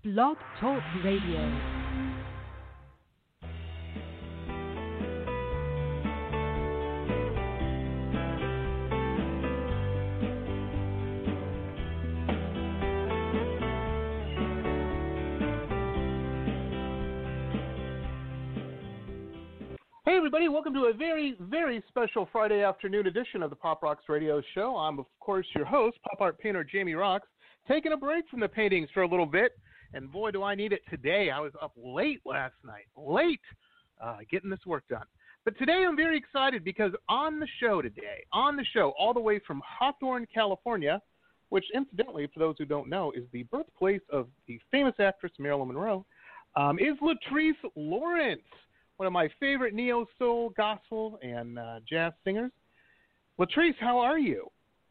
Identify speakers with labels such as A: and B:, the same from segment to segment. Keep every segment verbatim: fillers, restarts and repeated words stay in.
A: Blog Talk Radio.
B: Hey everybody, welcome to a very, very special Friday afternoon edition of the Pop Rocks Radio Show. I'm, of course, your host, pop art painter Jamie Rocks, taking a break from the paintings for a little bit, and boy, do I need it today. I was up late last night, late, uh, getting this work done. But today I'm very excited because on the show today, on the show, all the way from Hawthorne, California, which incidentally, for those who don't know, is the birthplace of the famous actress Marilyn Monroe, um, is Latrice Lawrence, one of my favorite neo-soul, gospel, and uh, jazz singers. Latrice, how are you?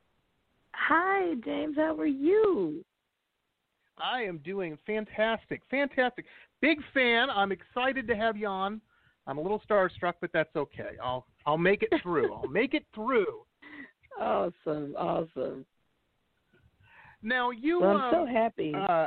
C: Hi, James. How are you?
B: I am doing fantastic, fantastic. Big fan. I'm excited to have you on. I'm a little starstruck, but that's okay. I'll I'll make it through. I'll make it through.
C: Awesome, awesome.
B: Now you.
C: Well, I'm
B: uh,
C: so happy.
B: Uh,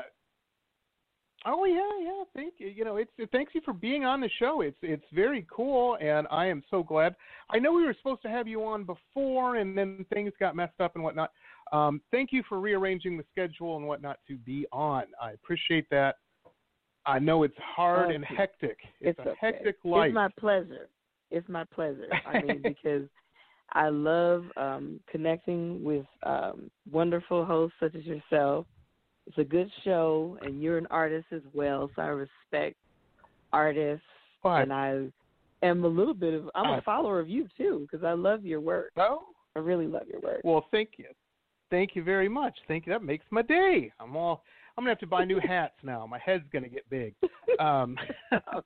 B: oh yeah, yeah. Thank you. You know, it's it, thanks you for being on the show. It's it's very cool, and I am so glad. I know we were supposed to have you on before, and then things got messed up and whatnot. Um, thank you for rearranging the schedule and whatnot to be on. I appreciate that. I know it's hard and hectic. It's,
C: it's
B: a
C: okay.
B: hectic life.
C: It's my pleasure. It's my pleasure. I mean, because I love um, connecting with um, wonderful hosts such as yourself. It's a good show, and you're an artist as well, so I respect artists.
B: What?
C: And I am a little bit of, I'm
B: uh,
C: a follower of you, too, because I love your work.
B: Oh?
C: I really love your work.
B: Well, thank you. Thank you very much. Thank you. That makes my day. I'm all. I'm gonna have to buy new hats now. My head's gonna get big. Um,
C: oh,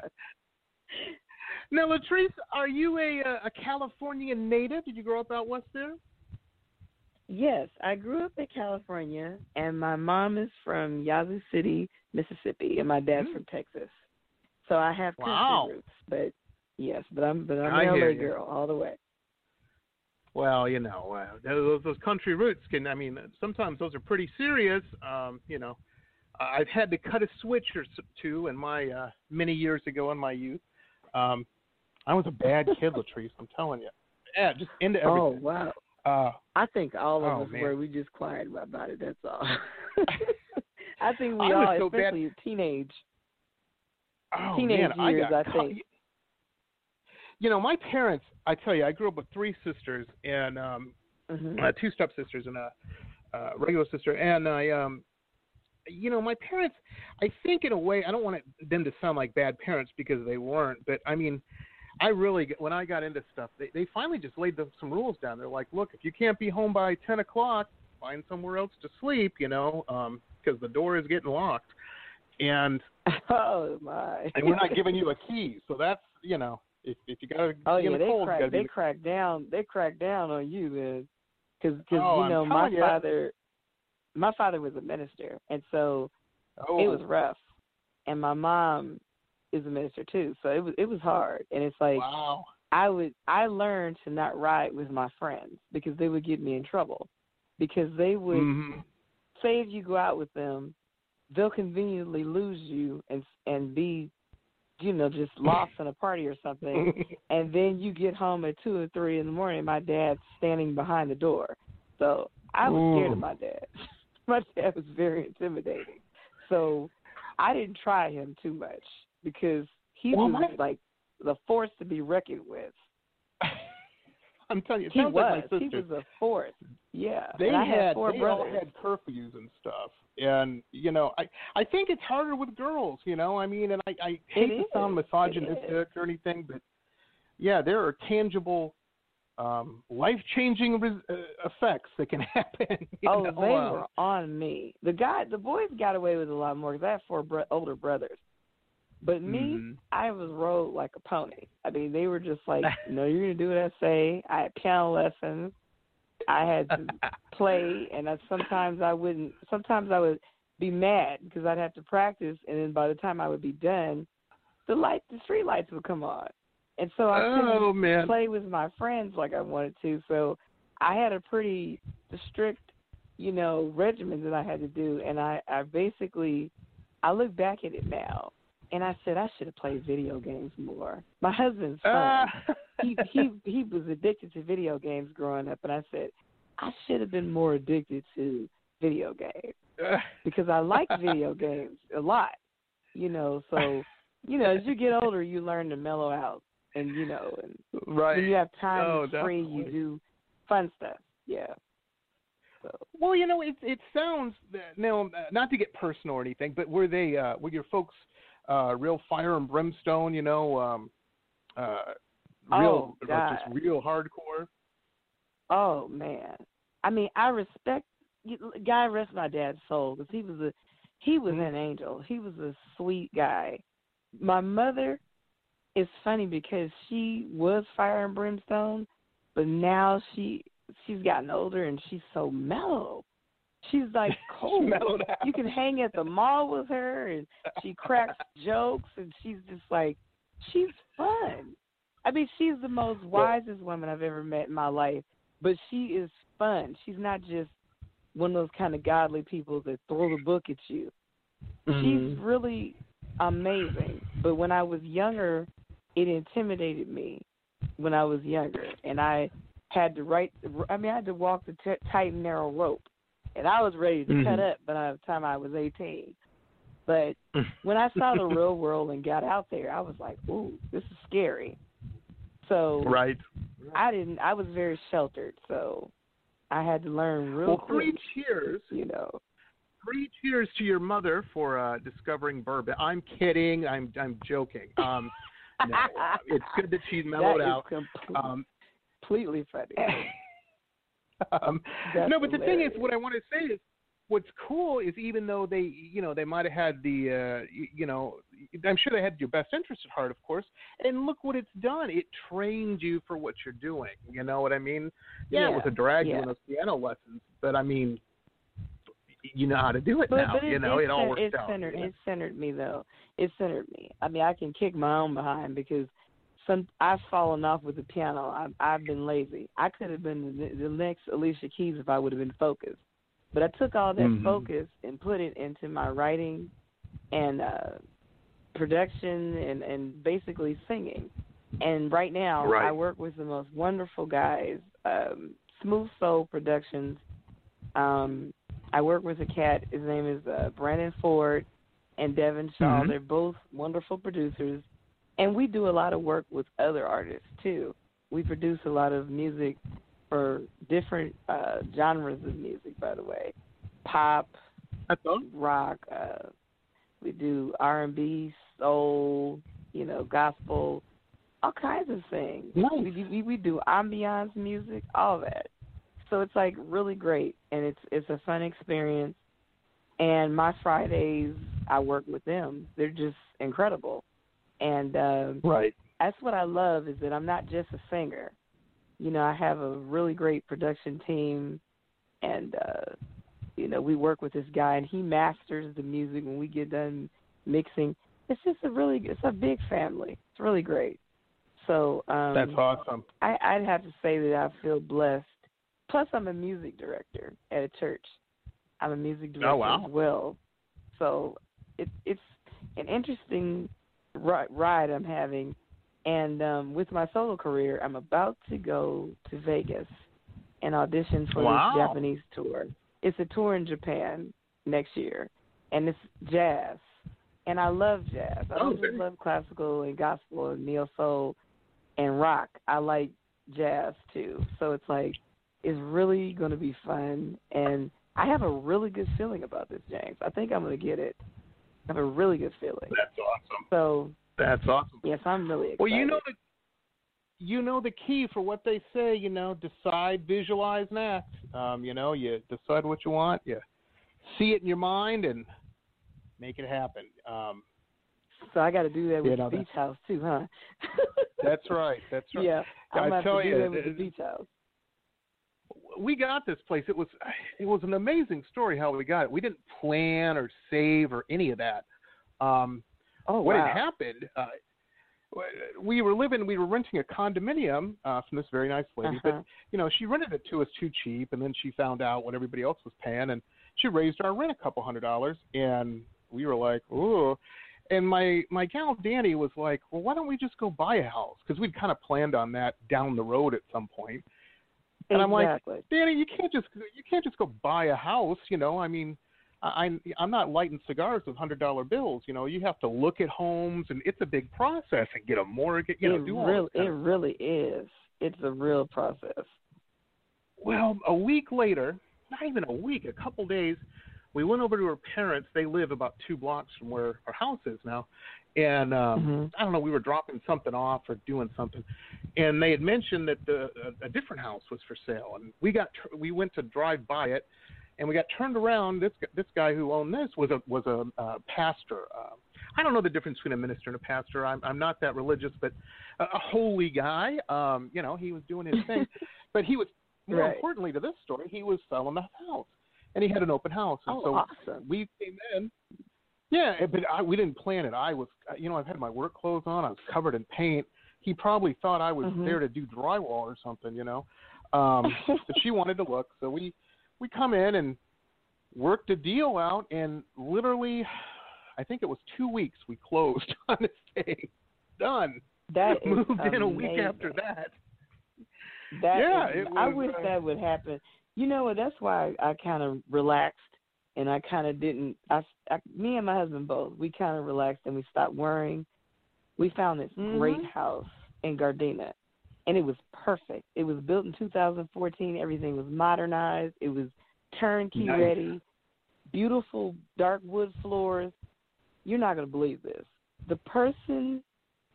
B: now, Latrice, are you a a California native? Did you grow up out west there?
C: Yes, I grew up in California, and my mom is from Yazoo City, Mississippi, and my dad's mm. from Texas. So I have country
B: wow.
C: roots, but yes, but I'm but I'm
B: I
C: an L A
B: you.
C: girl all the way.
B: Well, you know, uh, those those country roots can. I mean, sometimes those are pretty serious. Um, you know, I've had to cut a switch or two in my uh, many years ago in my youth. Um, I was a bad kid, Latrice. I'm telling you. Yeah, just into everything.
C: Oh wow.
B: Uh,
C: I think all of
B: oh,
C: us
B: man.
C: were. We just quiet about it. That's all. I think we
B: I
C: all,
B: so
C: especially
B: bad.
C: teenage,
B: oh,
C: teenage
B: man,
C: years.
B: I, got,
C: I think.
B: You know, my parents. I tell you, I grew up with three sisters and um,
C: mm-hmm.
B: uh, two stepsisters and a uh, regular sister. And I, um, you know, my parents. I think in a way, I don't want it, them to sound like bad parents because they weren't. But I mean, I really, when I got into stuff, they, they finally just laid the, some rules down. They're like, look, if you can't be home by ten o'clock, find somewhere else to sleep, you know, because um, the door is getting locked. And,
C: oh, my.
B: and we're not giving you a key. So that's, you know, if, if you got to
C: oh,
B: be
C: yeah,
B: in the
C: they
B: cold,
C: crack,
B: you got to be
C: they crack down. They crack down on you, man. Because,
B: oh,
C: you know,
B: I'm
C: my
B: you.
C: father, my father was a minister, and so
B: oh.
C: it was rough. And my mom is a minister too, so it was it was hard. And it's like
B: wow.
C: I would I learned to not ride with my friends because they would get me in trouble. Because they would
B: mm-hmm.
C: say if you go out with them, they'll conveniently lose you and and be, you know, just lost in a party or something. And then you get home at two or three in the morning, my dad's standing behind the door. So I was
B: Ooh.
C: scared of my dad. My dad was very intimidating. So I didn't try him too much because he
B: well,
C: was
B: my...
C: like the force to be reckoned with.
B: I'm telling you, it
C: he
B: sounds
C: was.
B: like my sister.
C: He was a force. Yeah.
B: They
C: and I
B: had,
C: had four
B: they
C: brothers.
B: all had curfews and stuff, and you know, I I think it's harder with girls. You know, I mean, and I, I hate
C: It
B: to sound
C: is.
B: misogynistic or anything, but yeah, there are tangible, um, life-changing res- uh, effects that can happen. You
C: oh,
B: know?
C: they
B: um,
C: were on me. The guy, the boys got away with a lot more because I have four bro- older brothers. But me,
B: mm-hmm.
C: I was rode like a pony. I mean, they were just like, no, you're going to do what I say. I had piano lessons. I had to play, and I, sometimes I wouldn't. Sometimes I would be mad because I'd have to practice, and then by the time I would be done, the light, the street lights would come on, and so I couldn't
B: oh, man.
C: play with my friends like I wanted to. So I had a pretty strict, you know, regimen that I had to do, and I, I basically I look back at it now, and I said I should have played video games more. My husband's son,
B: Uh.
C: he he he was addicted to video games growing up, and I said I should have been more addicted to video games because I like video games a lot. You know, so you know, as you get older, you learn to mellow out, and you know, and
B: right.
C: when you have time
B: oh,
C: free,
B: definitely.
C: you do fun stuff. Yeah. So.
B: Well, you know, it it sounds now not to get personal or anything, but were they uh, were your folks uh, real fire and brimstone? You know, um, uh, real
C: Oh, God.
B: just real hardcore.
C: Oh man, I mean, I respect. God rest my dad's soul, because he was a he was an angel. He was a sweet guy. My mother is funny because she was fire and brimstone, but now she she's gotten older and she's so mellow. She's like cold.
B: Mellowed out.
C: You can hang at the mall with her, and she cracks jokes, and she's just like, she's fun. I mean, she's the most wisest woman I've ever met in my life, but she is fun. She's not just one of those kind of godly people that throw the book at you.
B: Mm-hmm.
C: She's really amazing. But when I was younger, it intimidated me when I was younger, and I had to write. I mean, I had to walk the t- tight and narrow rope, and I was ready to
B: mm-hmm.
C: cut up by the time I was eighteen. But when I saw the real world and got out there, I was like, "Ooh, this is scary." So
B: right.
C: I didn't. I was very sheltered, so I had to learn real
B: well,
C: quick.
B: three cheers.
C: You know.
B: Three cheers to your mother for uh, discovering bourbon. I'm kidding. I'm I'm joking. Um, no, it's good that she's mellowed
C: that is
B: out.
C: Complete,
B: Um,
C: completely funny.
B: um,
C: That's
B: no, but the thing
C: hilarious.
B: is, what I want to say is, what's cool is even though they, you know, they might have had the, uh, you, you know, I'm sure they had your best interest at heart, of course. And look what it's done. It trained you for what you're doing. You know what I mean? Yeah,
C: Yeah,
B: it was a drag
C: yeah.
B: doing those piano lessons, but I mean, you know how to do it
C: But,
B: now.
C: but it,
B: you know,
C: it,
B: it all
C: cen-
B: works
C: it
B: out.
C: centered,
B: Yeah.
C: It centered me, though. It centered me. I mean, I can kick my own behind because some I've fallen off with the piano. I've, I've been lazy. I could have been the, the next Alicia Keys if I would have been focused. But I took all that
B: Mm-hmm.
C: focus and put it into my writing and uh, production and, and basically singing. And right now,
B: Right.
C: I work with the most wonderful guys, um, Smooth Soul Productions. Um, I work with a cat. His name is uh, Brandon Ford and Devin Shaw.
B: Mm-hmm.
C: They're both wonderful producers. And we do a lot of work with other artists, too. We produce a lot of music for different uh, genres of music, by the way. Pop,
B: That's all.
C: rock. Uh, we do R and B, soul, you know, gospel, all kinds of things.
B: Nice.
C: We, we, we do ambiance music, all that. So it's like really great, and it's it's a fun experience. And my Fridays, I work with them. They're just incredible. And uh,
B: Right.
C: that's what I love is that I'm not just a singer. You know, I have a really great production team, and, uh, you know, we work with this guy, and he masters the music when we get done mixing. It's just a really, it's a big family. It's really great. So um,
B: That's awesome.
C: I, I'd have to say that I feel blessed. Plus, I'm a music director at a church. I'm a music director
B: Oh, wow.
C: as well. So it, it's an interesting ri- ride I'm having. And um, with my solo career, I'm about to go to Vegas and audition for
B: Wow.
C: this Japanese tour. It's a tour in Japan next year, and it's jazz. And I love jazz. I don't
B: Okay.
C: just love classical and gospel and neo soul and rock. I like jazz too. So it's like, it's really going to be fun. And I have a really good feeling about this, James. I think I'm going to get it. I have a really good feeling.
B: That's awesome.
C: So,
B: That's awesome.
C: yes, I'm really excited.
B: Well, you know the you know the key for what they say. You know, decide, visualize, and act. Um, you know, you decide what you want. You see it in your mind and make it happen. Um,
C: So I got to do that with
B: you know,
C: the beach house too, huh?
B: that's right. That's right.
C: Yeah, I'm
B: I
C: going to
B: tell
C: have to
B: you,
C: do that with the
B: it-
C: beach house.
B: we got this place. It was it was an amazing story how we got it. We didn't plan or save or any of that. Um,
C: Oh,
B: what
C: wow.
B: had happened? Uh, we were living. We were renting a condominium uh, from this very nice lady,
C: Uh-huh.
B: but you know she rented it to us too cheap, and then she found out what everybody else was paying, and she raised our rent a couple hundred dollars. And we were like, ooh. And my, my gal Danny was like, well, why don't we just go buy a house? Because we'd kind of planned on that down the road at some point. And
C: exactly.
B: I'm like, Danny, you can't just you can't just go buy a house, you know. I mean, I, I'm not lighting cigars with hundred dollar bills, you know. You have to look at homes, and it's a big process, and get a mortgage, you know.
C: It
B: do all
C: really,
B: this
C: it really is. It's a real process.
B: Well, a week later, not even a week, a couple days, we went over to her parents. They live about two blocks from where our house is now. And um,
C: mm-hmm.
B: I don't know, we were dropping something off or doing something. And they had mentioned that the, a, a different house was for sale. And we got we went to drive by it, and we got turned around. This this guy who owned this was a was a uh, pastor. Uh, I don't know the difference between a minister and a pastor. I'm I'm not that religious, but a, a holy guy. Um, you know, he was doing his thing. But he was, more
C: right.
B: importantly to this story, he was selling the house. And he had an open house. And
C: oh,
B: so
C: awesome.
B: we came in. Yeah, but I, we didn't plan it. I was, you know, I've had my work clothes on. I was covered in paint. He probably thought I was
C: mm-hmm.
B: there to do drywall or something, you know. Um, so she wanted to look. So we, we come in and worked a deal out. And literally, I think it was two weeks we closed on this thing. Done.
C: That is
B: Moved
C: amazing.
B: in a week after that.
C: That
B: yeah,
C: is,
B: it was,
C: I wish
B: uh,
C: that would happen. You know what? That's why I, I kind of relaxed, and I kind of didn't. I, I, me and my husband both, we kind of relaxed and we stopped worrying. We found this
B: mm-hmm.
C: great house in Gardena, and it was perfect. It was built in two thousand fourteen. Everything was modernized. It was turnkey
B: nice.
C: ready. Beautiful dark wood floors. You're not going to believe this. The person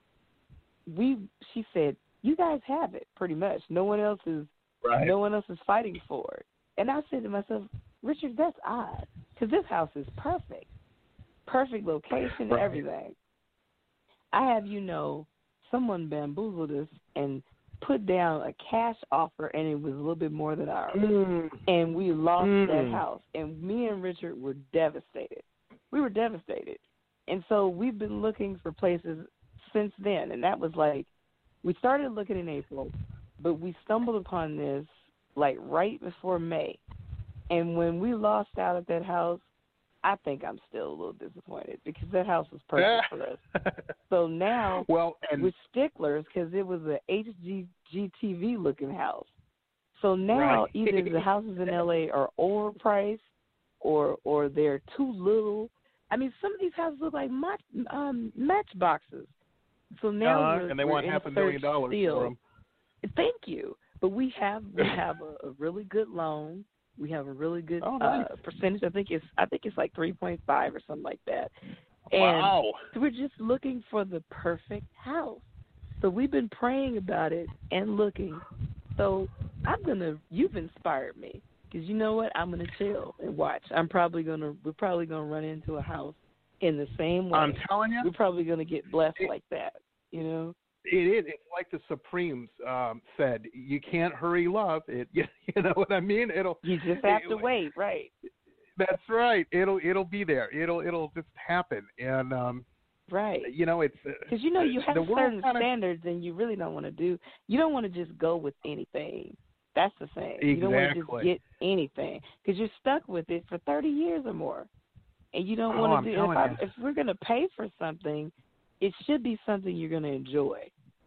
C: we, she said, you guys have it pretty much. No one else is.
B: Right.
C: No one else is fighting for it. And I said to myself, Richard, that's odd, because this house is perfect. Perfect location,
B: right.
C: everything. I have you know, someone bamboozled us and put down a cash offer, and it was a little bit more than ours.
B: Mm.
C: And we lost
B: mm.
C: that house. And me and Richard were devastated. We were devastated. And so we've been looking for places since then. And that was like, we started looking in April. But we stumbled upon this, like, right before May. And when we lost out at that house, I think I'm still a little disappointed because that house was perfect for us. So now
B: well, and
C: we're sticklers because it was an H G T V-looking house. So now
B: right.
C: either the houses in L A are overpriced or or they're too little. I mean, some of these houses look like match, um, matchboxes. So now
B: uh,
C: we're,
B: and they
C: we're
B: want
C: in
B: half a
C: search
B: million dollars
C: still.
B: for them.
C: Thank you. But we have we have a, a really good loan. We have a really good
B: oh, nice.
C: uh, percentage. I think it's I think it's like three point five or something like that. And
B: wow.
C: so we're just looking for the perfect house. So we've been praying about it and looking. So I'm gonna. You've inspired me because you know what? I'm gonna chill and watch. I'm probably gonna. We're probably gonna run into a house in the same way.
B: I'm telling you,
C: we're probably gonna get blessed
B: it,
C: like that. You know.
B: It is. It's like the Supremes um, said. You can't hurry love. It. You, you know what I mean? It'll.
C: You just have
B: it,
C: to wait, right?
B: That's right. It'll. It'll be there. It'll. It'll just happen. And um,
C: right.
B: You know, it's
C: because you know you have certain
B: kinda,
C: standards, and you really don't want to do. You don't want to just go with anything. That's the thing.
B: Exactly.
C: You don't want to just get anything because you're stuck with it for thirty years or more, and you don't
B: oh,
C: want to
B: I'm
C: do. If, I,
B: you.
C: if we're going to pay for something, it should be something you're going to enjoy.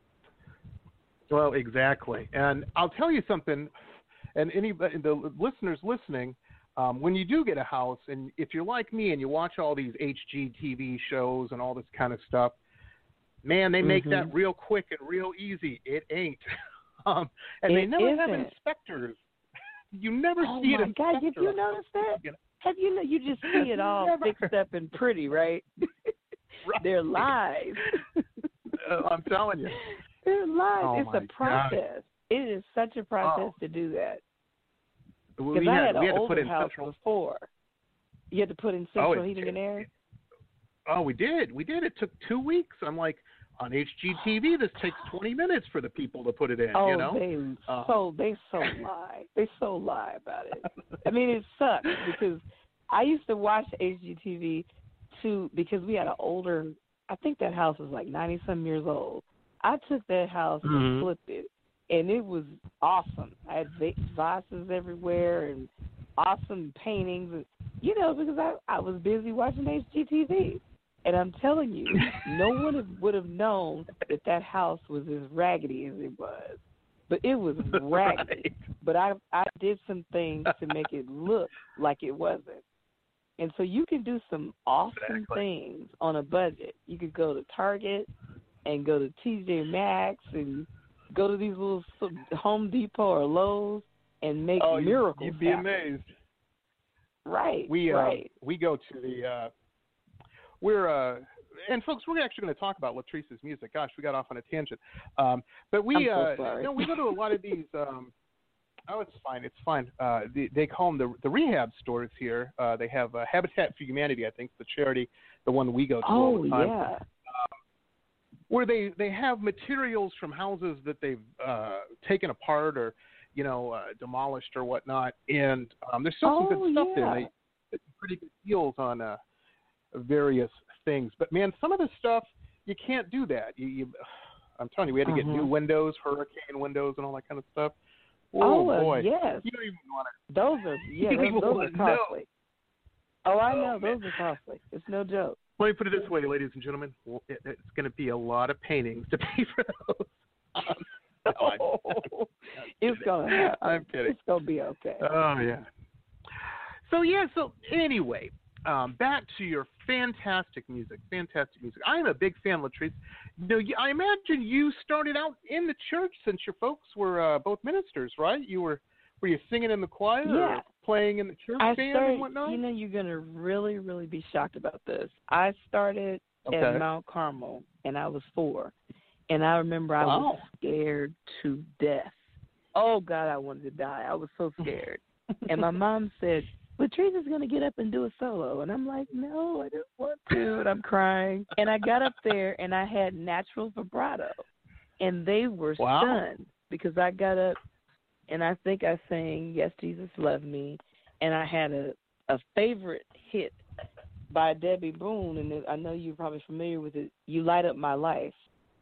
B: Well, exactly. And I'll tell you something, and any the listeners listening, um, when you do get a house, and if you're like me and you watch all these H G T V shows and all this kind of stuff, man, they make
C: mm-hmm.
B: that real quick and real easy. It ain't. um, and
C: it
B: they never
C: isn't.
B: have inspectors. You never
C: oh
B: see
C: my
B: an
C: God,
B: inspector.
C: have you noticed that?
B: You know?
C: Have you know? You just see it all
B: Never.
C: fixed up and pretty, right?
B: Right.
C: They're lies.
B: uh, I'm telling you.
C: They're lies.
B: Oh
C: it's a process.
B: God.
C: It is such a process
B: oh.
C: to do that.
B: We
C: Because I
B: had,
C: had
B: we
C: an
B: had to
C: older
B: put in
C: house
B: central.
C: before. You had to put in central
B: oh, it,
C: heating
B: it,
C: and air?
B: Oh, we did. We did. It took two weeks. I'm like, on H G T V, this takes twenty minutes for the people to put it in,
C: oh,
B: you know?
C: they
B: uh,
C: so they so lie. They so lie about it. I mean, it sucks because I used to watch H G T V too because we had an older. I think that house was like ninety some years old. I took that house
B: mm-hmm.
C: and flipped it, and it was awesome. I had vases everywhere and awesome paintings. you know, because I, I was busy watching H G T V. And I'm telling you, no one have, would have known that that house was as raggedy as it was. But it was raggedy. Right. But I I did some things to make it look like it wasn't. And so you can do some awesome exactly. things on a budget. You could go to Target and go to T J Maxx and go to these little Home Depot or Lowe's and make
B: oh,
C: miracles
B: You'd be
C: happen.
B: amazed.
C: Right,
B: we,
C: right.
B: Uh, we go to the... Uh, We're uh, and folks, we're actually going to talk about Latrice's music. Gosh, we got off on a tangent. Um, but we,
C: I'm so
B: uh,
C: sorry.
B: you know, we go to a lot of these. Um, oh, it's fine, it's fine. Uh, they, they call them the the rehab stores here. Uh, they have uh, Habitat for Humanity, I think, the charity, the one we go to
C: oh,
B: all the time.
C: yeah.
B: Um, where they, they have materials from houses that they've uh, taken apart or, you know, uh, demolished or whatnot, and um, there's still
C: oh,
B: some good stuff
C: yeah.
B: there. They get pretty good deals on. Uh, various things, but man, some of the stuff you can't do that. You, you I'm telling you, we had to get
C: uh-huh.
B: new windows, hurricane windows, and all that kind of stuff.
C: Oh,
B: oh boy,
C: yes.
B: You don't even want to.
C: Those are yeah, those, those are costly.
B: Know.
C: Oh, I
B: oh,
C: know
B: man.
C: those are costly. It's no joke.
B: Let me put it this way, ladies and gentlemen, it, it's going to be a lot of paintings to pay for those. Um, no, I'm,
C: oh,
B: I'm
C: it's gonna happen.
B: I'm kidding.
C: It's gonna be okay.
B: Oh yeah. So yeah. So anyway. Um, back to your fantastic music, fantastic music. I am a big fan, Latrice. You know, I imagine you started out in the church since your folks were uh, both ministers, right? You were were you singing in the choir
C: yeah.
B: or playing in the church
C: I
B: band
C: started,
B: and whatnot?
C: You know, you're gonna really, really be shocked about this. I started
B: okay.
C: at Mount Carmel, and I was four, and I remember I
B: wow.
C: was scared to death. Oh God, I wanted to die. I was so scared, and my mom said, Latrice is going to get up and do a solo. And I'm like, no, I don't want to. And I'm crying. And I got up there, and I had natural vibrato. And they were
B: wow.
C: stunned because I got up, and I think I sang Yes, Jesus Loved Me. And I had a, a favorite hit by Debbie Boone, and I know you're probably familiar with it, You Light Up My Life.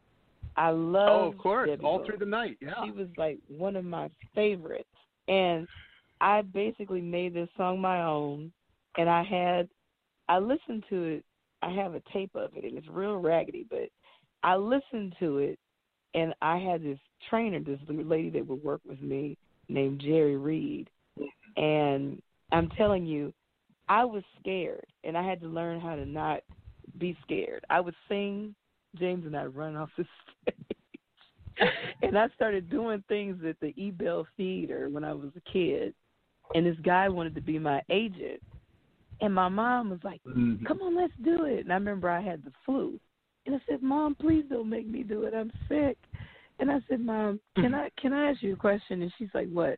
C: I love
B: Oh, of course,
C: Debbie
B: All
C: Boone.
B: Through the Night, yeah.
C: She was like one of my favorites. And I basically made this song my own, and I had, I listened to it. I have a tape of it, and it's real raggedy, but I listened to it, and I had this trainer, this lady that would work with me named Jerry Reed, and I'm telling you, I was scared, and I had to learn how to not be scared. I would sing, James and I run off the stage, and I started doing things at the Ebell Theater when I was a kid. And this guy wanted to be my agent. And my mom was like,
B: mm-hmm.
C: come on, let's do it. And I remember I had the flu. And I said, Mom, please don't make me do it. I'm sick. And I said, Mom, can I can I ask you a question? And she's like, what?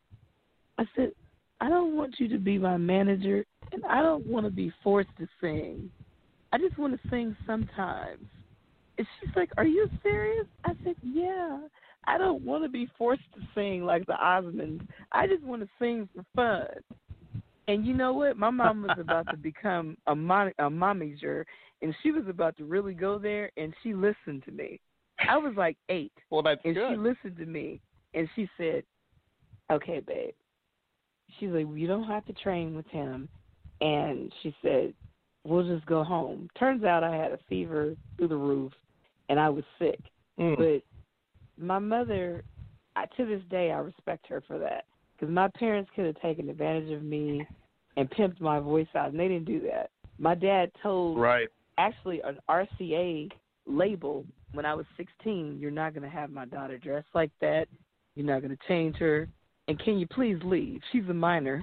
C: I said, I don't want you to be my manager, and I don't want to be forced to sing. I just want to sing sometimes. And she's like, are you serious? I said, yeah. I don't want to be forced to sing like the Osmonds. I just want to sing for fun. And you know what? My mom was about to become a, mon- a momager, and she was about to really go there, and she listened to me. I was like eight.
B: Well, that's
C: and
B: good.
C: she listened to me, and she said, okay, babe. She's like, well, you don't have to train with him. And she said, we'll just go home. Turns out I had a fever through the roof, and I was sick.
B: Mm.
C: But my mother, I, to this day, I respect her for that. Because my parents could have taken advantage of me and pimped my voice out, and they didn't do that. My dad told,
B: right.
C: actually, an R C A label when I was sixteen, you're not going to have my daughter dress like that. You're not going to change her. And can you please leave? She's a minor.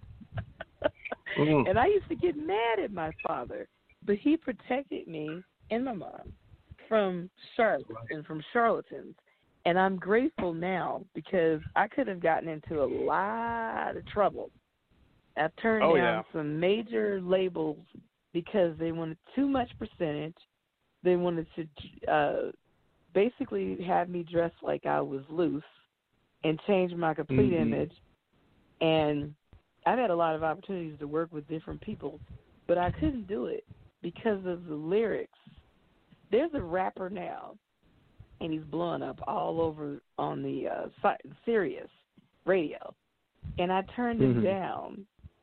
B: mm.
C: And I used to get mad at my father, but he protected me and my mom from charlatans
B: right.
C: and from charlatans. And I'm grateful now because I could have gotten into a lot of trouble. I've turned
B: oh,
C: down
B: yeah.
C: some major labels because they wanted too much percentage. They wanted to uh, basically have me dress like I was loose and change my complete
B: mm-hmm.
C: image. And I've had a lot of opportunities to work with different people, but I couldn't do it because of the lyrics. There's a rapper now, and he's blowing up all over on the uh, Sirius radio. And I turned
B: mm-hmm.
C: him down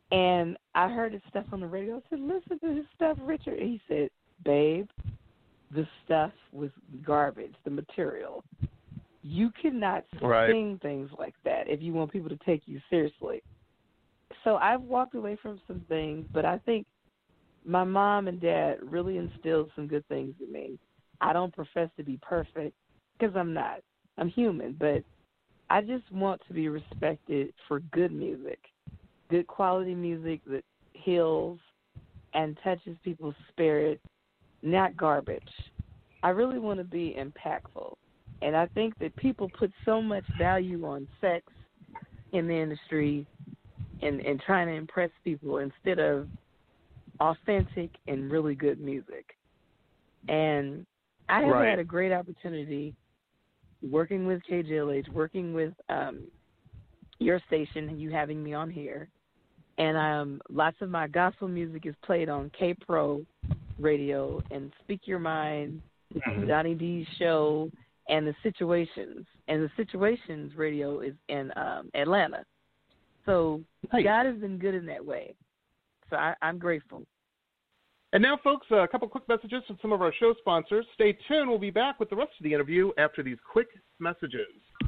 C: And I heard his stuff on the radio. I said, listen to his stuff, Richard. And he said, babe, the stuff was garbage, the material. You cannot
B: right.
C: sing things like that if you want people to take you seriously. So I've walked away from some things, but I think my mom and dad really instilled some good things in me. I don't profess to be perfect because I'm not. I'm human, but I just want to be respected for good music, good quality music that heals and touches people's spirit, not garbage. I really want to be impactful. And I think that people put so much value on sex in the industry and, and trying to impress people instead of authentic and really good music. And I have
B: right.
C: had a great opportunity working with K J L H, working with um, your station and you having me on here. And um, lots of my gospel music is played on K-Pro Radio and Speak Your Mind, mm-hmm. Donnie D's show, and The Situations. And The Situations radio is in um, Atlanta. So nice. God has been good in that way. So I, I'm grateful.
B: And now, folks, a couple quick messages from some of our show sponsors. Stay tuned. We'll be back with the rest of the interview after these quick messages.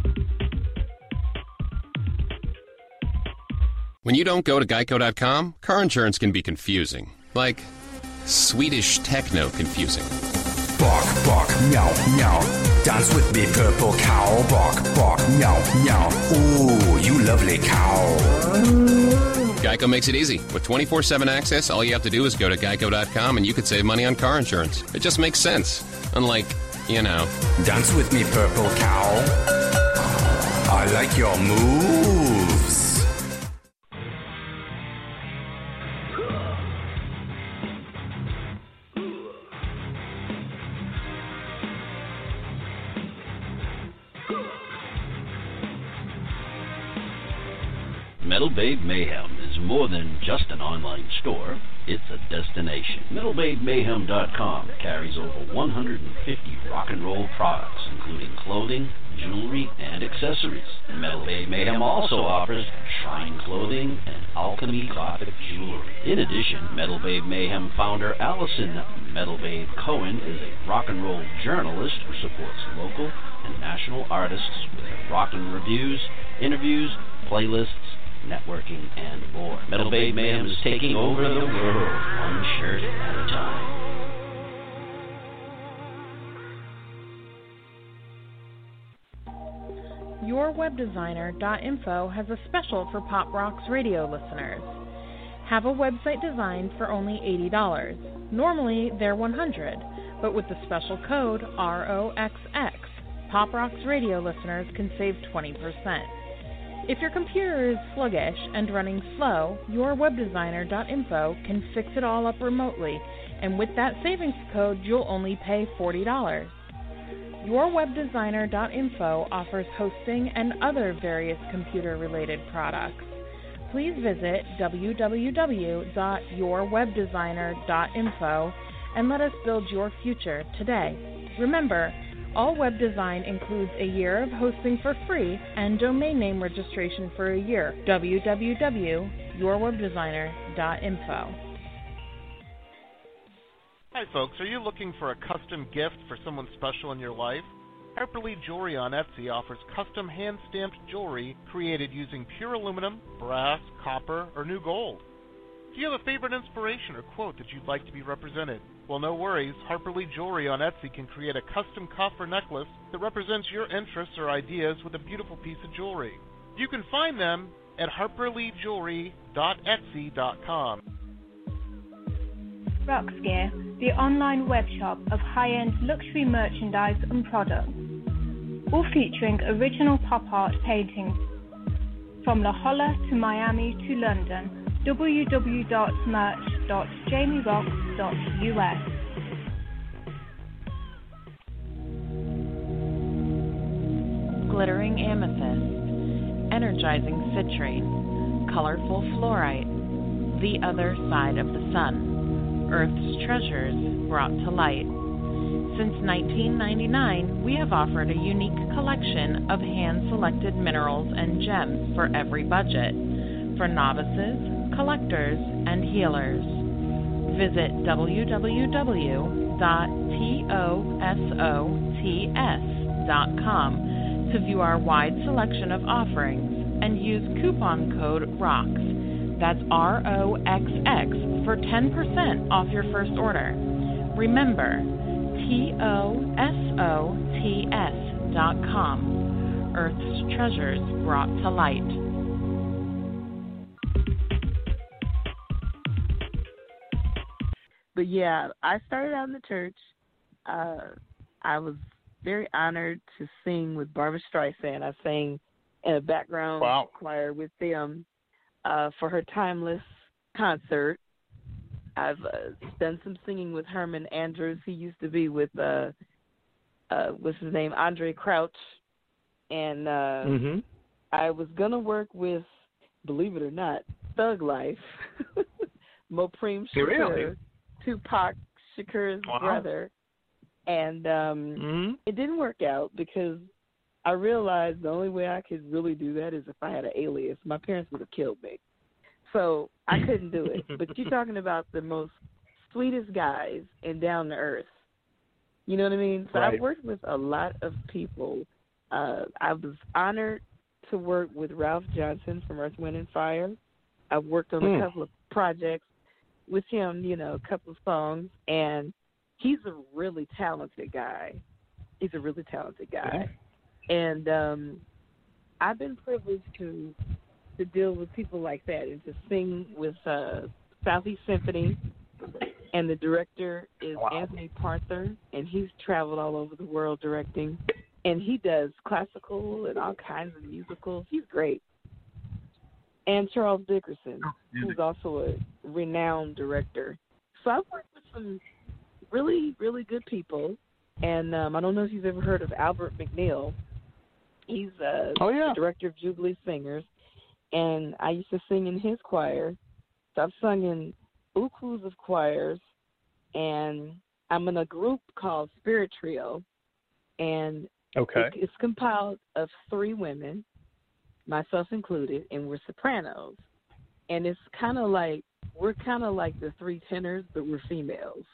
D: When you don't go to geico dot com, car insurance can be confusing. Like Swedish techno confusing.
E: Bark, bark, meow, meow. Dance with me, purple cow. Bark, bark, meow, meow. Ooh, you lovely cow.
D: Geico makes it easy. With twenty-four seven access, all you have to do is go to geico dot com and you could save money on car insurance. It just makes sense. Unlike, you know.
E: Dance with me, purple cow. I like your moves.
F: Metal Babe Mayhem is more than just an online store, it's a destination. metal babe mayhem dot com carries over one hundred fifty rock and roll products, including clothing, jewelry, and accessories. Metal Babe Mayhem also offers shrine clothing and alchemy gothic jewelry. In addition, Metal Babe Mayhem founder Allison Metal Babe Cohen is a rock and roll journalist who supports local and national artists with rock and reviews, interviews, playlists, networking, and more. Metal Babe Mayhem is taking over the world, one shirt at a time.
G: your web designer dot info has a special for Pop Rocks radio listeners. Have a website designed for only eighty dollars. Normally, they're one hundred dollars, but with the special code R O X X, Pop Rocks radio listeners can save twenty percent. If your computer is sluggish and running slow, your web designer dot info can fix it all up remotely, and with that savings code, you'll only pay forty dollars. your web designer dot info offers hosting and other various computer-related products. Please visit w w w dot your web designer dot info and let us build your future today. Remember, all web design includes a year of hosting for free and domain name registration for a year. w w w dot your web designer dot info.
B: Hi, folks. Are you looking for a custom gift for someone special in your life? Harper Lee Jewelry on Etsy offers custom hand-stamped jewelry created using pure aluminum, brass, copper, or new gold. Do you have a favorite inspiration or quote that you'd like to be represented? Well, no worries. Harper Lee Jewelry on Etsy can create a custom cuff or necklace that represents your interests or ideas with a beautiful piece of jewelry. You can find them at harper lee jewelry dot etsy dot com.
H: Rocks Gear, the online web shop of high-end luxury merchandise and products, all featuring original pop art paintings. From La Jolla to Miami to London, w w w dot merch dot jamie rocks dot u s.
G: Glittering amethyst, energizing citrine, colorful fluorite, the other side of the sun, Earth's treasures brought to light. Since nineteen ninety-nine, we have offered a unique collection of hand-selected minerals and gems for every budget, for novices, collectors and healers. Visit w w w dot tosots dot com to view our wide selection of offerings and use coupon code ROXX, that's R O X X, for ten percent off your first order. Remember, T O S O T S dot com, Earth's treasures brought to light.
C: But yeah, I started out in the church. Uh, I was very honored to sing with Barbra Streisand. I sang in a background
B: wow.
C: choir with them uh, for her Timeless concert. I've uh, done some singing with Herman Andrews. He used to be with, uh, uh, what's his name, Andre Crouch. And uh,
B: mm-hmm.
C: I was going to work with, believe it or not, Thug Life, Mopreme Shakur,
B: really?
C: Tupac Shakur's
B: wow.
C: brother. And um,
B: mm-hmm.
C: it didn't work out because I realized the only way I could really do that is if I had an alias. My parents would have killed me. So I couldn't do it. But you're talking about the most sweetest guys and down to earth. You know what I mean? So
B: right.
C: I've worked with a lot of people. Uh, I was honored to work with Ralph Johnson from Earth, Wind and Fire. I've worked on
B: hmm.
C: a couple of projects with him, you know, a couple of songs. And he's a really talented guy. He's a really talented guy.
B: Yeah.
C: And um, I've been privileged to to deal with people like that and to sing with uh, Southeast Symphony. And the director is
B: wow.
C: Anthony Parther, and he's traveled all over the world directing. And he does classical and all kinds of musicals. He's great. And Charles Dickerson,
B: oh,
C: who's also a renowned director. So I've worked with some really, really good people. And um, I don't know if you've ever heard of Albert McNeil. He's uh,
B: oh, yeah.
C: the director of Jubilee Singers. And I used to sing in his choir. So I've sung in ookloos of choirs. And I'm in a group called Spirit Trio. And
B: okay.
C: it, it's compiled of three women, myself included, and we're sopranos. And it's kind of like, we're kind of like the three tenors, but we're females.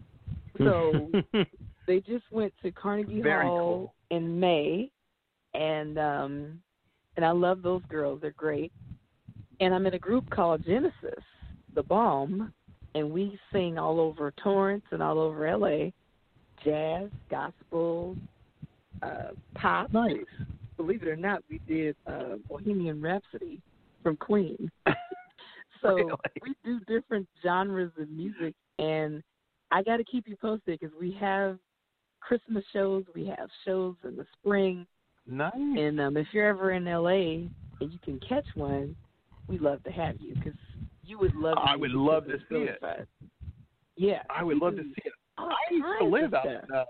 C: So they just went to Carnegie
B: Very
C: Hall
B: cool.
C: in May, and um, and I love those girls. They're great. And I'm in a group called Genesis, The Balm, and we sing all over Torrance and all over L A, jazz, gospel, uh, pop.
B: Nice.
C: Believe it or not, we did uh, Bohemian Rhapsody from Queen. So
B: really?
C: we do different genres of music, and I got to keep you posted because we have Christmas shows. We have shows in the spring.
B: Nice.
C: And um, if you're ever in L A and you can catch one, we'd love to have you because you would love.
B: I would love to see it.
C: Fun. Yeah,
B: I would love to see it.
C: Oh,
B: I used to live out. Uh,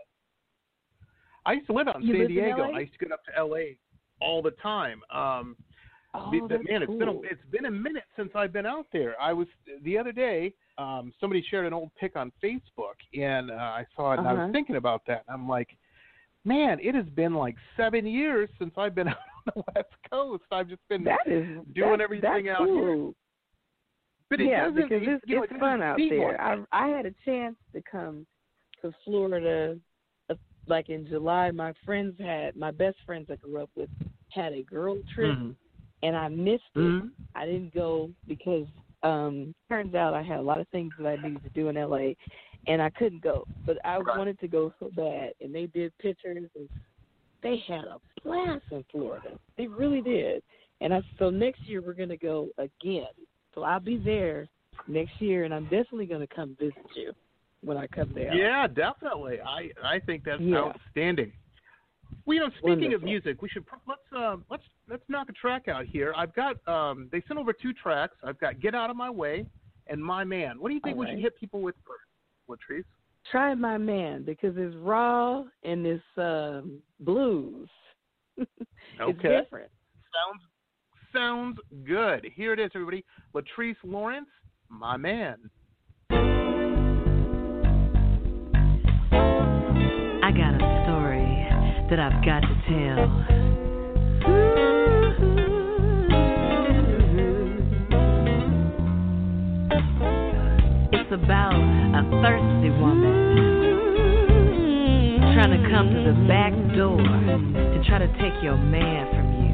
B: I used to live out in
C: you
B: San
C: live in
B: Diego.
C: L A?
B: I used to get up to L A all the time. Um,
C: oh,
B: but,
C: that's
B: man,
C: cool.
B: it's been a, it's been a minute since I've been out there. I was the other day. Um, somebody shared an old pic on Facebook, and uh, I saw it, and
C: uh-huh.
B: I was thinking about that. And I'm like, man, it has been like seven years since I've been out on the West Coast. I've just been
C: that is,
B: doing
C: that,
B: everything
C: that's
B: out
C: cool.
B: here. But it
C: yeah,
B: doesn't,
C: because it's,
B: you know,
C: it's
B: it
C: fun out there.
B: I,
C: I, I had a chance to come to Florida, uh, like in July. My friends had, my best friends I grew up with, had a girl trip,
B: mm-hmm.
C: and I missed it.
B: Mm-hmm.
C: I didn't go because um turns out I had a lot of things that I needed to do in L A, and I couldn't go. But I
B: right.
C: wanted to go so bad, and they did pictures, and they had a blast in Florida. They really did. And I so next year we're going to go again. So I'll be there next year, and I'm definitely going to come visit you when I come there.
B: Yeah, definitely. I I think that's
C: yeah.
B: outstanding. Well, you know, speaking
C: Wonderful.
B: of music, we should let's uh, let's let's knock a track out here. I've got um, they sent over two tracks. I've got "Get Out of My Way" and "My Man." What do you think
C: All
B: we
C: right.
B: should hit people with first, Latrice?
C: Try My Man because it's raw and it's um, blues. It's
B: Okay.
C: different.
B: Sounds sounds good. Here it is, everybody. Latrice Lawrence, "My Man."
A: I got a story that I've got to tell. Ooh, trying to come to the back door to try to take your man from you.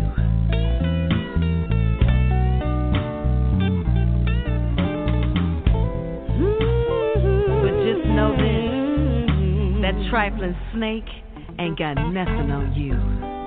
A: Mm-hmm. But just know this, that trifling snake ain't got nothing on you.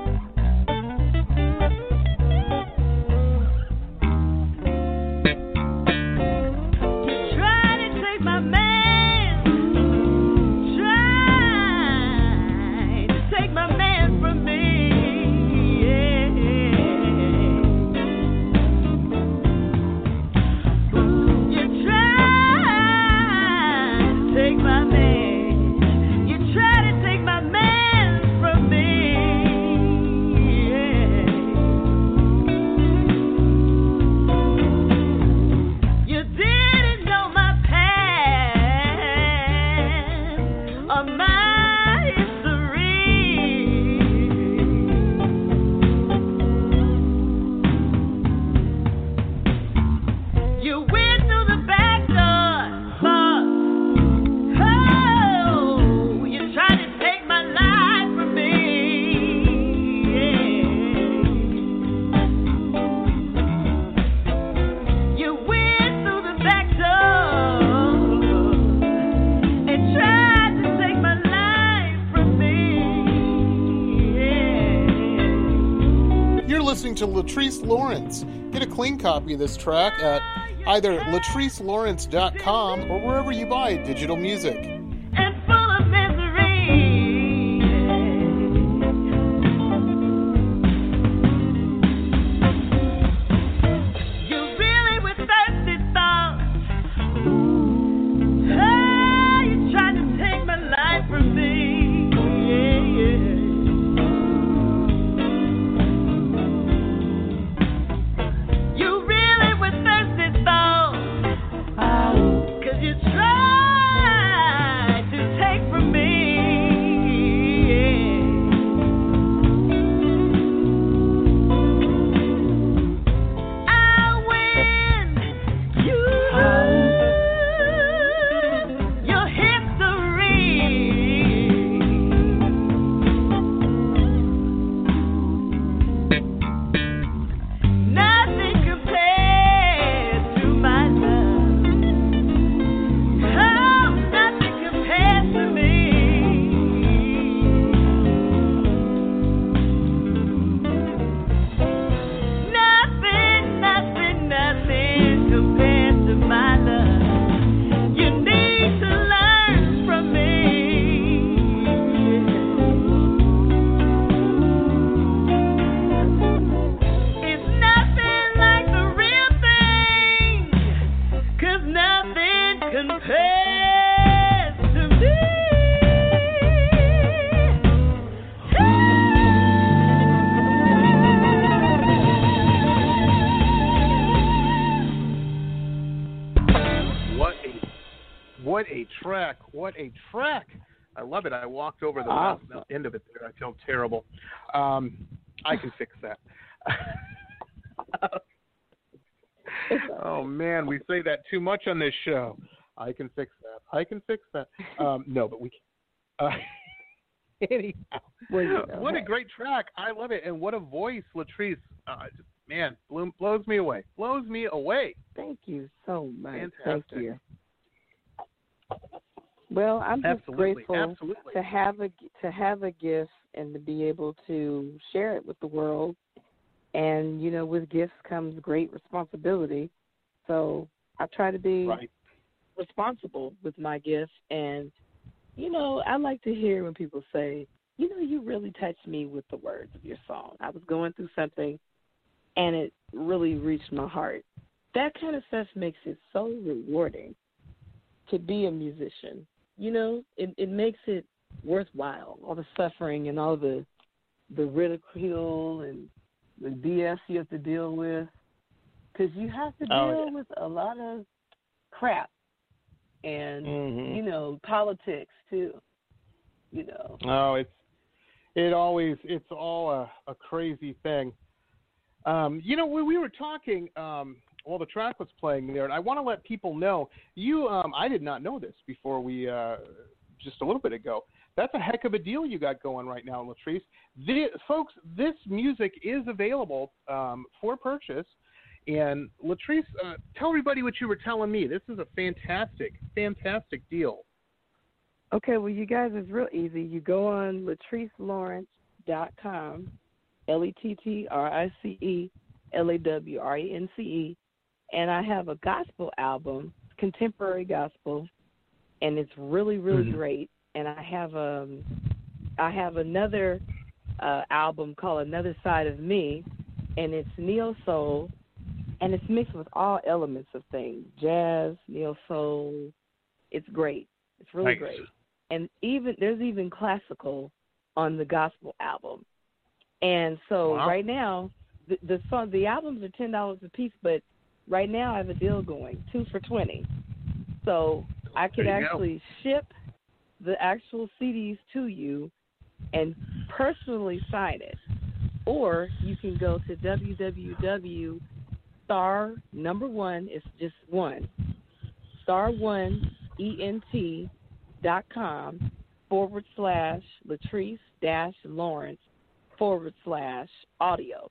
B: To Latrice Lawrence. Get a clean copy of this track at either latrice lawrence dot com or wherever you buy digital music. What a track. I love it. I walked over the awesome. end of it there. I feel terrible. Um, I can fix that. Oh, man, we say that too much on this show. I can fix that. I can fix that. Um, no, but we can't. Uh, anyhow, well, you know, what a great track. I love it. And what a voice, Latrice. Uh, just, man, blow, blows me away. Blows me away.
C: Thank you so much.
B: Fantastic.
C: Thank you. Well, I'm just
B: Absolutely.
C: grateful
B: Absolutely.
C: to have a to have a gift and to be able to share it with the world. And you know, with gifts comes great responsibility. So I try to be
B: right.
C: responsible with my gift. And you know, I like to hear when people say, "You know, you really touched me with the words of your song. I was going through something, and it really reached my heart." That kind of stuff makes it so rewarding to be a musician. You know, it, it makes it worthwhile, all the suffering and all the the ridicule and the B S you have to deal with, because you have to deal
B: oh, yeah.
C: with a lot of crap and,
B: mm-hmm.
C: you know, politics too, you know.
B: Oh, it's it always, it's all a, a crazy thing. Um, you know, when we were talking, um, well, the track was playing there, and I want to let people know, you, um, I did not know this before we uh, just a little bit ago. That's a heck of a deal you got going right now, Latrice. The, folks, this music is available um, for purchase. And Latrice, uh, tell everybody what you were telling me. This is a fantastic, fantastic deal.
C: Okay, well, you guys, it's real easy. You go on latrice lawrence dot com, L E T T R I C E L A W R E N C E, and I have a gospel album, contemporary gospel, and it's really, really mm-hmm. great. And I have um, I have another uh, album called Another Side of Me, and it's neo soul, and it's mixed with all elements of things: jazz, neo soul. It's great. It's really
B: nice.
C: great. And even there's even classical on the gospel album. And so
B: wow.
C: right now, the, the song, the albums are ten dollars a piece, but right now I have a deal going, two for twenty. So I could actually go. ship the actual C Ds to you and personally sign it. Or you can go to www star number one, it's just one, star one ent dot com forward slash Latrice dash Lawrence forward slash audio,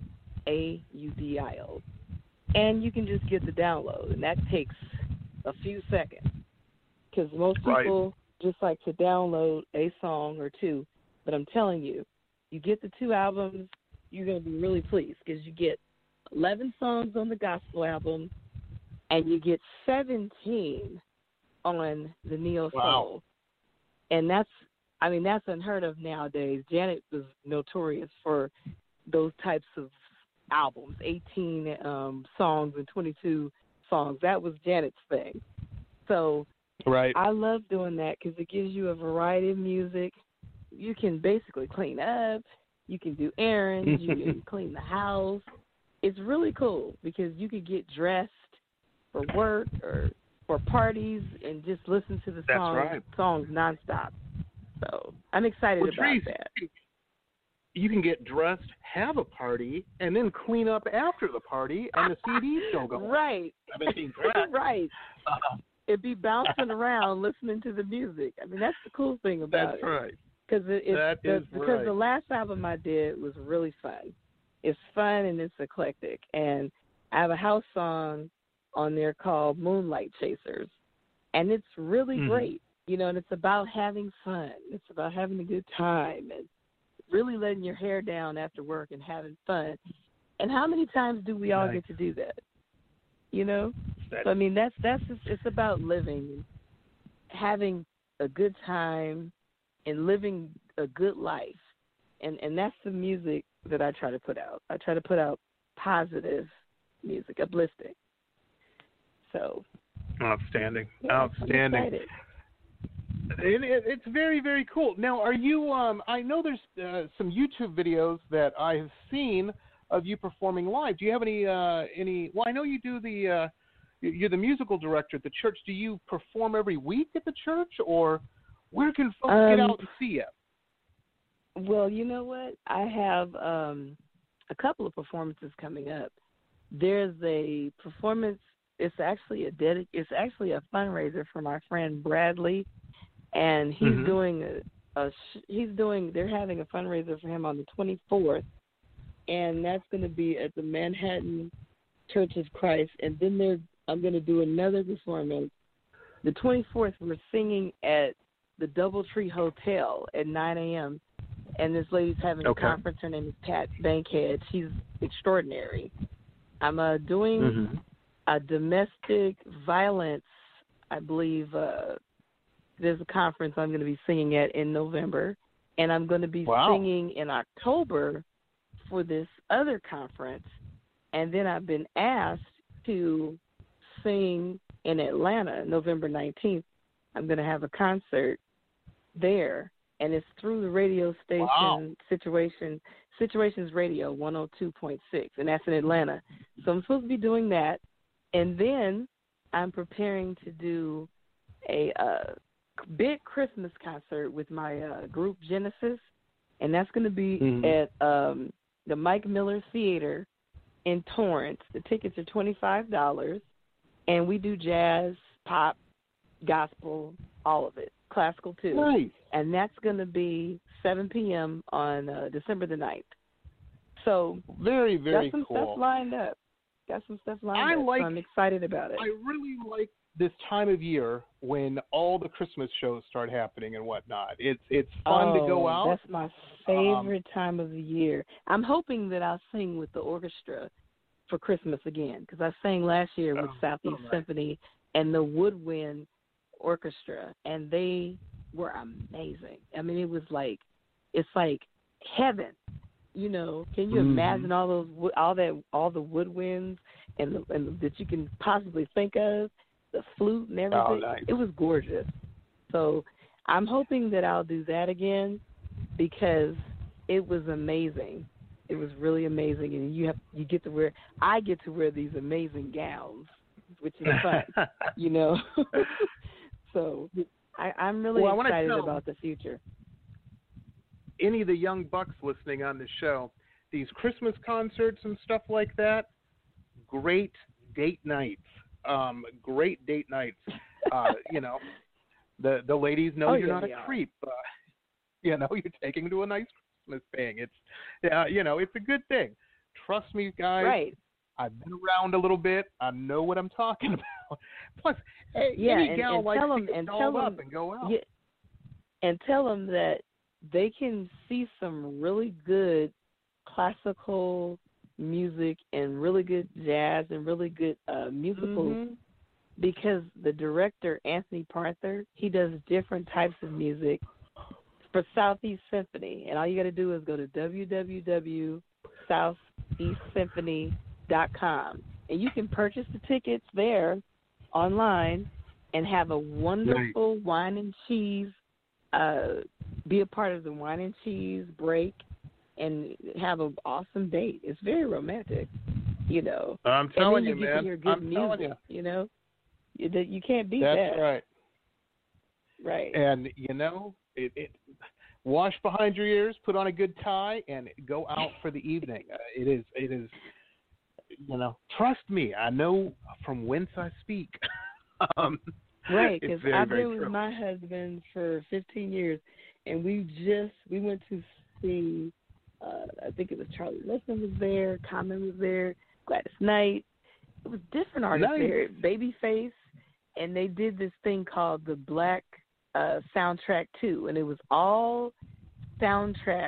C: A U D I O. And you can just get the download, and that takes a few seconds because most people right. just like to download a song or two. But I'm telling you, you get the two albums, you're going to be really pleased because you get eleven songs on the gospel album, and you get seventeen on the neo soul.
B: Wow.
C: And that's, I mean, that's unheard of nowadays. Janet was notorious for those types of albums, eighteen um, songs and twenty-two songs. That was Janet's thing. So
B: right.
C: I love doing that because it gives you a variety of music. You can basically clean up. You can do errands. You can clean the house. It's really cool because you could get dressed for work or for parties and just listen to the
B: That's
C: songs,
B: right.
C: songs nonstop. So I'm excited
B: well,
C: about
B: Trace,
C: that.
B: You can get dressed, have a party, and then clean up after the party, and the C D's still going.
C: Right.
B: I mean, being dressed.
C: right.
B: Uh,
C: It'd be bouncing around listening to the music. I mean, that's the cool thing about
B: that's
C: it.
B: Right.
C: Cause it, it,
B: that
C: the,
B: is
C: because
B: right.
C: the last album I did was really fun. It's fun and it's eclectic. And I have a house song on there called Moonlight Chasers. And it's really
B: mm-hmm.
C: great. You know, and it's about having fun. It's about having a good time and really letting your hair down after work and having fun. And how many times do we all
B: nice.
C: get to do that? You know?
B: That,
C: so, I mean, that's that's just, it's about living, having a good time, and living a good life. And and that's the music that I try to put out. I try to put out positive music, uplifting. So.
B: Outstanding.
C: Yeah,
B: Outstanding.
C: I'm excited.
B: It, it, it's very, very cool. Now, are you, um, I know there's uh, some YouTube videos that I have seen of you performing live. Do you have any, uh, any, well, I know you do the, uh, you're the musical director at the church. Do you perform every week at the church, or where can folks
C: um,
B: get out and see you?
C: Well, you know what? I have um, a couple of performances coming up. There's a performance. It's actually a dedi- It's actually a fundraiser for my friend Bradley, and he's
B: mm-hmm.
C: doing a, a. He's doing. They're having a fundraiser for him on the twenty-fourth, and that's going to be at the Manhattan Church of Christ. And then there, I'm going to do another performance. The twenty-fourth, we're singing at the DoubleTree Hotel at nine a.m. And this lady's having
B: okay.
C: a conference. Her name is Pat Bankhead. She's extraordinary. I'm uh, doing
B: mm-hmm.
C: a domestic violence, I believe. Uh, there's a conference I'm going to be singing at in November. And I'm going to be
B: wow.
C: singing in October for this other conference. And then I've been asked to sing in Atlanta, November nineteenth. I'm going to have a concert there, and it's through the radio station
B: wow.
C: Situation Situations Radio one oh two point six, and that's in Atlanta. So I'm supposed to be doing that, and then I'm preparing to do a uh, big Christmas concert with my uh, group Genesis, and that's going to be
B: mm-hmm.
C: at um, the Mike Miller Theater in Torrance. The tickets are twenty-five dollars, and we do jazz, pop, gospel, all of it, Classical two.
B: Nice.
C: And that's going to be seven p.m. on uh, December the ninth. So
B: very, very
C: got some
B: cool.
C: stuff lined up. Got some stuff lined
B: I
C: up.
B: like,
C: so I'm excited about it.
B: I really like this time of year when all the Christmas shows start happening and whatnot. It's it's fun
C: oh,
B: to go out.
C: That's my favorite
B: um,
C: time of the year. I'm hoping that I'll sing with the orchestra for Christmas again, because I sang last year with
B: oh,
C: Southeast
B: right.
C: Symphony and the Woodwind Orchestra, and they were amazing. I mean, it was like, it's like heaven. You know, can you
B: mm-hmm.
C: imagine all those, all that, all the woodwinds and the, and that you can possibly think of, the flute and everything.
B: Oh, nice.
C: It was gorgeous. So I'm hoping that I'll do that again, because it was amazing. It was really amazing, and you have you get to wear. I get to wear these amazing gowns, which is fun. You know. So I, I'm really
B: well,
C: excited
B: tell
C: about the future.
B: Any of the young bucks listening on the show, these Christmas concerts and stuff like that, great date nights. Um, great date nights. Uh, you know, the the ladies know
C: oh,
B: you're
C: yeah,
B: not a
C: are.
B: creep. Uh, you know, you're taking them to a nice Christmas thing. It's, uh, you know, it's a good thing. Trust me, guys.
C: Right.
B: I've been around a little bit. I know what I'm talking about. Plus, hey,
C: yeah,
B: any
C: and,
B: gal
C: and
B: likes
C: tell
B: to
C: them,
B: get
C: and
B: dolled
C: tell
B: up
C: them,
B: and go out.
C: Yeah, and tell them that they can see some really good classical music and really good jazz and really good uh, musicals,
B: mm-hmm.
C: because the director, Anthony Parther, he does different types of music for Southeast Symphony. And all you got to do is go to w w w dot southeast symphony dot com. And you can purchase the tickets there online and have a wonderful
B: nice.
C: wine and cheese, uh, be a part of the wine and cheese break, and have an awesome date. It's very romantic, you know.
B: I'm telling
C: and then
B: you,
C: you, get
B: man.
C: To hear good
B: I'm
C: music,
B: telling you.
C: You know, you, you can't beat
B: That's
C: that.
B: That's right.
C: Right.
B: And, you know, it, it wash behind your ears, put on a good tie, and go out for the evening. Uh, it is, it is, you know, trust me, I know from whence I speak. um,
C: right, because I've been
B: true.
C: with my husband for fifteen years, and we just, we went to see, uh, I think it was Charlie Listen was there, Common was there, Gladys Knight. It was different artists
B: nice.
C: there, Babyface, and they did this thing called the Black uh, Soundtrack two, and it was all soundtracks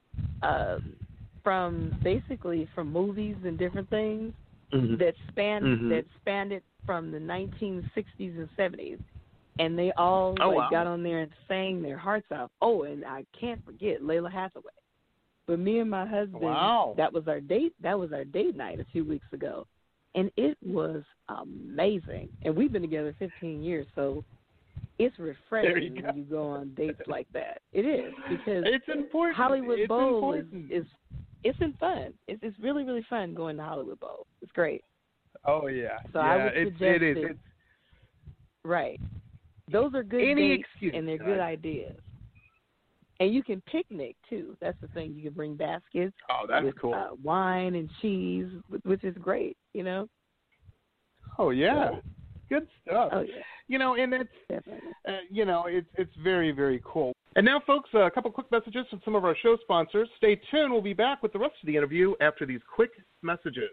C: um, from basically from movies and different things
B: mm-hmm.
C: that spanned
B: mm-hmm.
C: that spanned it from the nineteen sixties and seventies, and they all
B: oh,
C: like
B: wow.
C: got on there and sang their hearts out. Oh, and I can't forget Layla Hathaway. But me and my husband,
B: wow.
C: that was our date. That was our date night a few weeks ago, and it was amazing. And we've been together fifteen years, so it's refreshing
B: you
C: when you go on dates like that. It is, because
B: it's important.
C: Hollywood
B: it's
C: Bowl is,
B: important.
C: is it's been fun. It's it's really really fun going to Hollywood Bowl. It's great.
B: Oh yeah,
C: So
B: yeah,
C: I would
B: it's,
C: suggest
B: it is.
C: it.
B: It's,
C: Right. Those are good
B: Any
C: dates,
B: excuse,
C: and they're
B: guys.
C: good ideas. And you can picnic too. That's the thing. You can bring baskets.
B: Oh, that's
C: with,
B: cool.
C: Uh, wine and cheese, which is great. You know.
B: Oh yeah,
C: So,
B: good stuff.
C: oh yeah.
B: You know, and it's
C: Definitely.
B: uh, you know, it's it's very very cool. And now, folks, uh, a couple quick messages from some of our show sponsors. Stay tuned. We'll be back with the rest of the interview after these quick messages.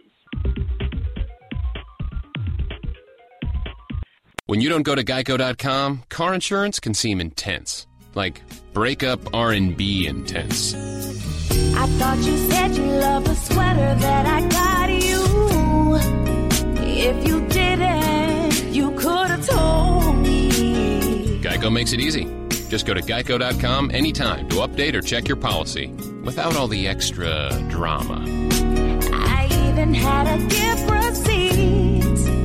D: When you don't go to geico dot com, car insurance can seem intense. Like breakup R and B intense.
I: I thought you said you loved the sweater that I got you. If you didn't, you could have told me.
D: Geico makes it easy. Just go to geico dot com anytime to update or check your policy without all the extra drama.
I: I even had a gift receipt.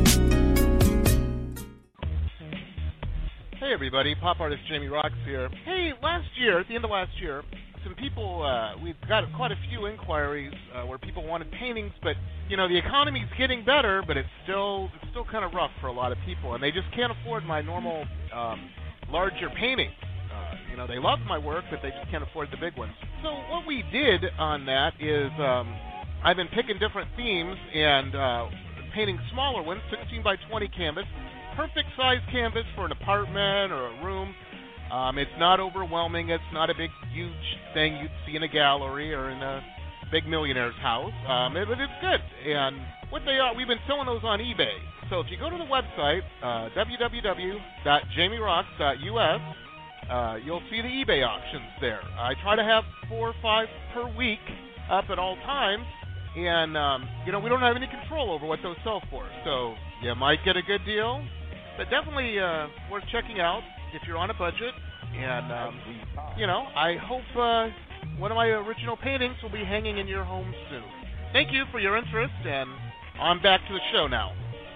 B: Hey everybody, pop artist Jamie Rocks here. Hey, last year, at the end of last year, some people, uh, we've got quite a few inquiries uh, where people wanted paintings, but, you know, the economy's getting better, but it's still it's still kind of rough for a lot of people, and they just can't afford my normal um, larger paintings. Uh, you know, they love my work, but they just can't afford the big ones. So what we did on that is um, I've been picking different themes and uh, painting smaller ones, sixteen by twenty canvas, perfect size canvas for an apartment or a room. Um, it's not overwhelming. It's not a big, huge thing you'd see in a gallery or in a big millionaire's house. Um, it, but it's good. And what they are, we've been selling those on eBay. So if you go to the website, uh, w w w dot jamie rocks dot u s, uh, you'll see the eBay auctions there. I try to have four or five per week up at all times. And, um, you know, we don't have any control over what those sell for. So you might get a good deal. But definitely uh, worth checking out if you're on a budget. And, um, you know, I hope uh, one of my original paintings will be hanging in your home soon. Thank you for your interest, and on back to the show now.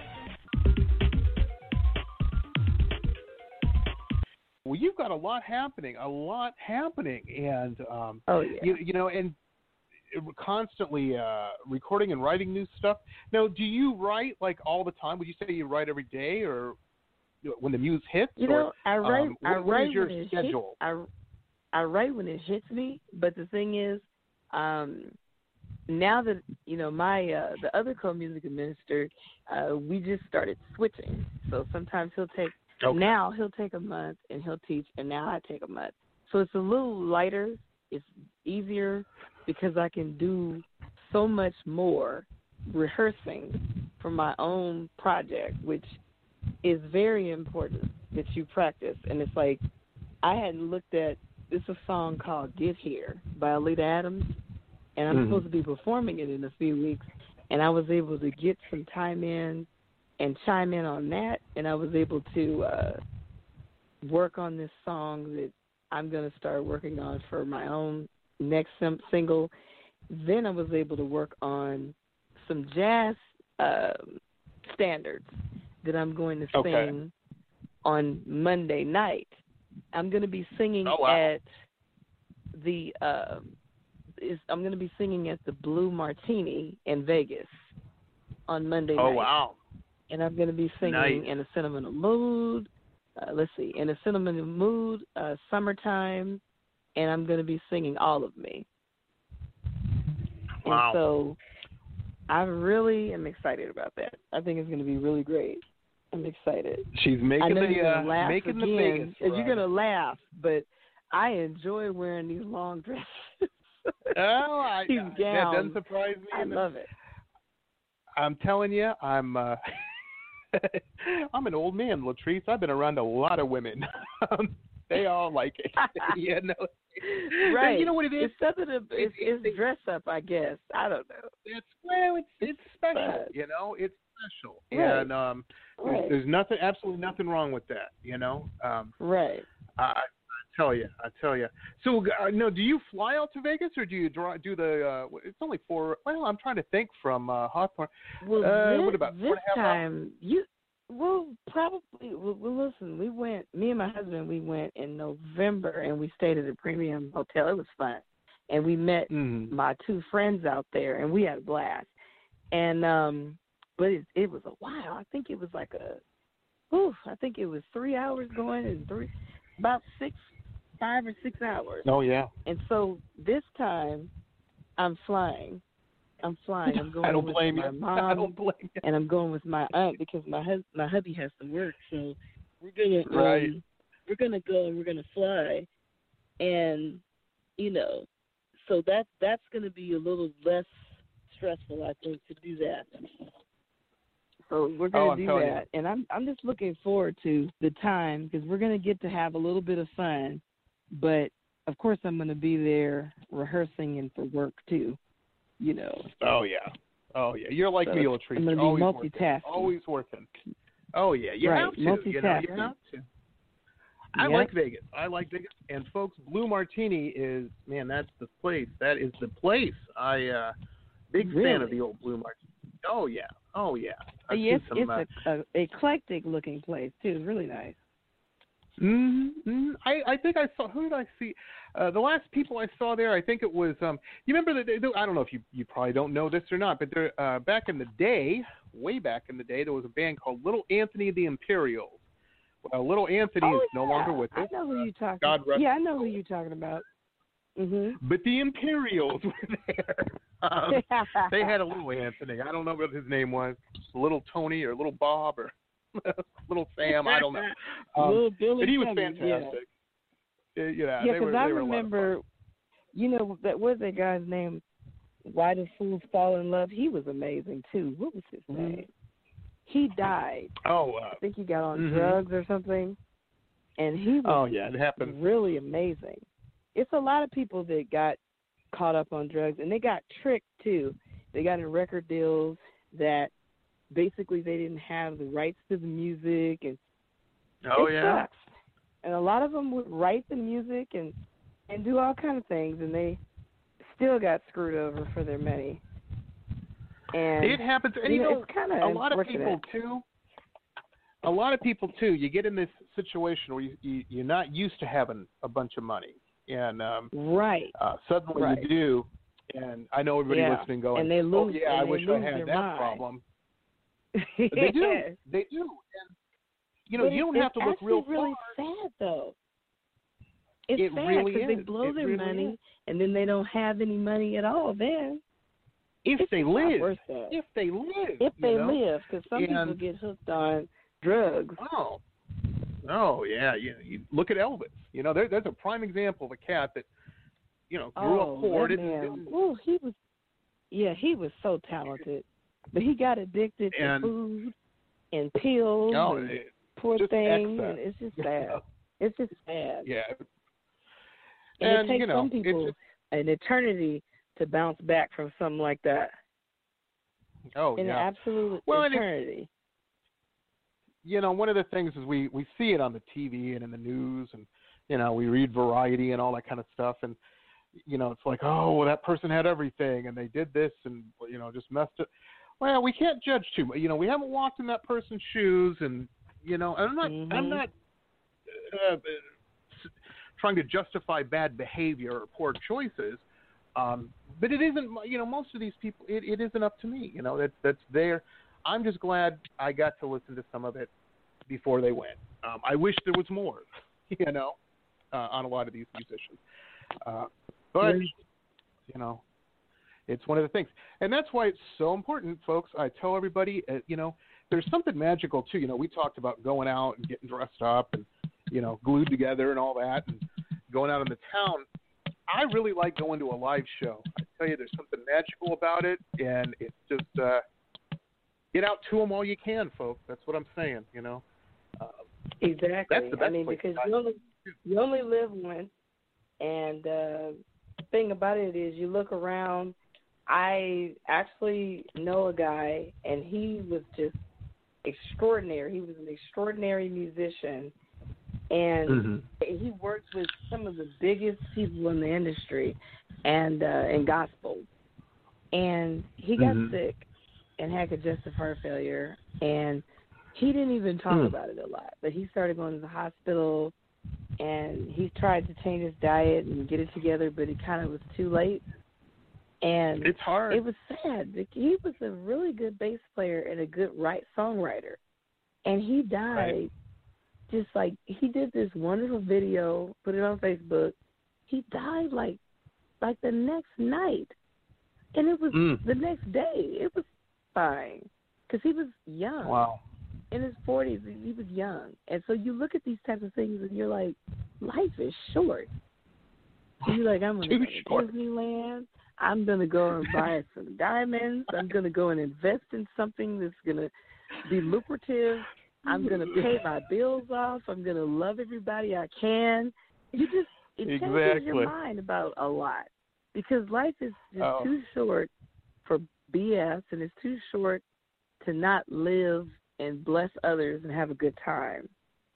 B: Well, you've got a lot happening, a lot happening. And, um,
C: oh, yeah.
B: you, you know, and constantly uh, recording and writing new stuff. Now, do you write, like, all the time? Would you say you write every day, or when the muse hits?
C: You know,
B: or,
C: I write.
B: um,
C: I
B: what,
C: write
B: what is your
C: when it
B: schedule?
C: hits, I I write when it hits me. But the thing is, um, now that you know my uh, the other co-music administrator, uh, we just started switching. So sometimes he'll take. Okay. Now he'll take a month and he'll teach, and now I take a month. So it's a little lighter. It's easier because I can do so much more rehearsing for my own project, which is very important that you practice. And it's like, I had looked at, it's a song called Get Here by Alita Adams, and I'm mm-hmm. supposed to be performing it in a few weeks, and I was able to get some time in and chime in on that, and I was able to uh, work on this song that I'm going to start working on for my own next sim- single. Then I was able to work on some jazz uh, standards that I'm going to sing okay. on Monday night. I'm going to be singing
B: oh, wow.
C: at the uh, is I'm going to be singing at the Blue Martini in Vegas on Monday
B: oh,
C: night.
B: Oh wow!
C: And I'm going to be singing
B: nice.
C: in a sentimental mood. Uh, let's see, in a sentimental mood, uh, summertime, and I'm going to be singing All of Me.
B: Wow!
C: And so I really am excited about that. I think it's going to be really great. I'm excited.
B: She's making
C: I know
B: the
C: you're gonna
B: uh,
C: laugh
B: making
C: again,
B: the Vegas.
C: Right. You're gonna laugh, but I enjoy wearing these long dresses.
B: Oh, I,
C: these
B: I,
C: gowns.
B: That doesn't surprise me.
C: I love it.
B: I'm telling you, I'm uh, I'm an old man, Latrice. I've been around a lot of women. They all like it. Yeah, no.
C: Right.
B: And you know what it is?
C: It's something. To, it's, it's, it's dress up, I guess. I don't know.
B: It's well, it's it's,
C: it's
B: special.
C: fun.
B: You know, it's special,
C: right.
B: and um,
C: right.
B: there's, there's nothing, absolutely nothing wrong with that. You know. Um,
C: right.
B: I, I tell you, I tell you. So, uh, no, do you fly out to Vegas, or do you draw, do the? Uh, it's only four. Well, I'm trying to think from uh, Hawthorne.
C: Well,
B: uh,
C: this,
B: what about
C: this time? You well, probably. Well, well, listen, we went. Me and my husband, we went in November, and we stayed at a premium hotel. It was fun, and we met
B: mm-hmm.
C: my two friends out there, and we had a blast. And um, but it, it was a while. I think it was like a. Oof, I think it was three hours going and three, about six. Five or six hours.
B: Oh yeah.
C: And so this time, I'm flying. I'm flying. I'm going
B: I don't
C: with
B: blame
C: my
B: you.
C: mom,
B: I don't blame you.
C: and I'm going with my aunt because my hus- my hubby has to work. So we're gonna
B: right.
C: um, we're gonna go and we're gonna fly, and you know, so that that's gonna be a little less stressful, I think, to do that. So we're gonna
B: oh,
C: do
B: that,
C: you. and I'm I'm just looking forward to the time because we're gonna get to have a little bit of fun. But, of course, I'm going to be there rehearsing and for work, too, you know.
B: Oh, yeah. Oh, yeah. You're like
C: so
B: me, Latrice.
C: I'm going to be
B: always
C: multitasking.
B: Working. Always working. Oh, yeah. You
C: right.
B: have to.
C: Multitasking.
B: You know, you have to. I
C: yep.
B: like Vegas. I like Vegas. And, folks, Blue Martini is, man, that's the place. That is the place. I, uh, big
C: really?
B: fan of the old Blue Martini. Oh, yeah. Oh, yeah. I've
C: yes,
B: some,
C: it's
B: uh,
C: a, a eclectic-looking place, too. It's really nice.
B: Mm-hmm. I, I think I saw. Who did I see? Uh, the last people I saw there, I think it was. Um, you remember that? I don't know if you, you probably don't know this or not, but there, uh, back in the day, way back in the day, there was a band called Little Anthony the Imperials. Well, Little Anthony
C: oh,
B: is
C: yeah.
B: no longer with us.
C: I know who you're talking.
B: God rest.
C: Yeah, I know who you're talking about. Mm-hmm.
B: But the Imperials were there. Um, they had a Little Anthony. I don't know what his name was. Little Tony or Little Bob or. Little Sam, I don't know. Um,
C: Little Billy
B: but he was
C: Tony,
B: fantastic. Uh, you know,
C: Yeah,
B: they
C: because
B: were,
C: I
B: they were a lot of
C: remember,
B: fun.
C: you know, that was that guy's name. Why Do Fools Fall in Love? He was amazing too. What was his
B: Mm-hmm.
C: name? He died.
B: Oh, uh,
C: I think he got on
B: mm-hmm.
C: drugs or something, and he was
B: oh yeah, it happened.
C: really amazing. It's a lot of people that got caught up on drugs, and they got tricked too. They got in record deals that basically they didn't have the rights to the music, and
B: Oh
C: it
B: yeah.
C: sucks. And a lot of them would write the music and and do all kind of things, and they still got screwed over for their money. And
B: It happens, and you,
C: you know,
B: know,
C: it's kinda
B: a lot of
C: unfortunate.
B: people too. A lot of people too. You get in this situation where you, you you're not used to having a bunch of money, and um,
C: right,
B: uh, suddenly
C: right.
B: you do. And I know everybody
C: Yeah.
B: listening going,
C: and they lose,
B: "Oh yeah,
C: and
B: I
C: they
B: wish I
C: lose
B: had
C: their
B: that
C: mind.
B: problem."
C: yeah.
B: They do. They do. And you know,
C: But
B: you don't
C: it's,
B: have to
C: it's
B: look real
C: actually really
B: far.
C: sad though. It's
B: It
C: sad
B: really
C: because they
B: is.
C: blow
B: It
C: their
B: really
C: money,
B: is.
C: and then they don't have any money at all. Then
B: If
C: it's
B: they
C: just not
B: live,
C: worth that.
B: if they live,
C: If
B: you
C: they
B: know?
C: live, because some people
B: And-
C: get hooked on drugs.
B: Oh, oh yeah. You, you look at Elvis. You know, there, there's a prime example of a cat that, you know, grew
C: oh,
B: up poor.
C: that
B: Didn't,
C: man.
B: didn't,
C: Ooh, he was, yeah, he was so talented, but he got addicted
B: And-
C: to food and pills.
B: no,
C: and
B: it-
C: poor
B: just
C: thing,
B: excess.
C: and it's just
B: You
C: sad.
B: know?
C: It's just sad.
B: yeah.
C: And,
B: And,
C: it takes
B: you know,
C: some
B: it's
C: people
B: just-
C: an eternity to bounce back from something like that.
B: Oh
C: An
B: yeah.
C: absolute
B: Well, and it-
C: eternity.
B: You know, one of the things is we we see it on the T V and in the news, and you know, we read Variety and all that kind of stuff, and you know, it's like, oh, well, that person had everything, and they did this, and you know, just messed it. Well, we can't judge too much. You know, we haven't walked in that person's shoes, and you know, I'm not,
C: Mhm.
B: I'm not uh, trying to justify bad behavior or poor choices, um, but it isn't. You know, most of these people, it, it isn't up to me. You know, that's that's their. I'm just glad I got to listen to some of it before they went. Um, I wish there was more, you know, uh, on a lot of these musicians. Uh, but, you know, it's one of the things. And that's why it's so important, folks. I tell everybody, uh, you know, there's something magical, too. You know, we talked about going out and getting dressed up and, you know, glued together and all that and going out in the town. I really like going to a live show. I tell you, there's something magical about it, and it's just uh, – get out to them all you can, folks. That's what I'm saying, you know. Uh,
C: Exactly.
B: That's the best
C: I mean,
B: place
C: because
B: to
C: you only you only live one, and uh, the thing about it is, you look around. I actually know a guy, and he was just extraordinary. He was an extraordinary musician, and
B: mm-hmm.
C: he worked with some of the biggest people in the industry, and uh, in gospel. And he got
B: mm-hmm.
C: sick and had congestive heart failure, and he didn't even talk
B: mm.
C: about it a lot. But he started going to the hospital, and he tried to change his diet and get it together, but it kind of was too late. And
B: it's hard.
C: It was sad. He was a really good bass player and a good right songwriter, and he died.
B: Right.
C: Just like he did this wonderful video, put it on Facebook. He died like like the next night, and it was
B: mm.
C: the next day. It was fine because he was young.
B: Wow.
C: In his forties, he was young. And so you look at these types of things and you're like, life is short. And you're like, I'm going to go to Disneyland. I'm going to go and buy some diamonds. I'm going to go and invest in something that's going to be lucrative. I'm going to pay my bills off. I'm going to love everybody I can. You just, it
B: exactly.
C: changes your mind about a lot because life is just
B: oh.
C: too short for B S, and it's too short to not live and bless others and have a good time.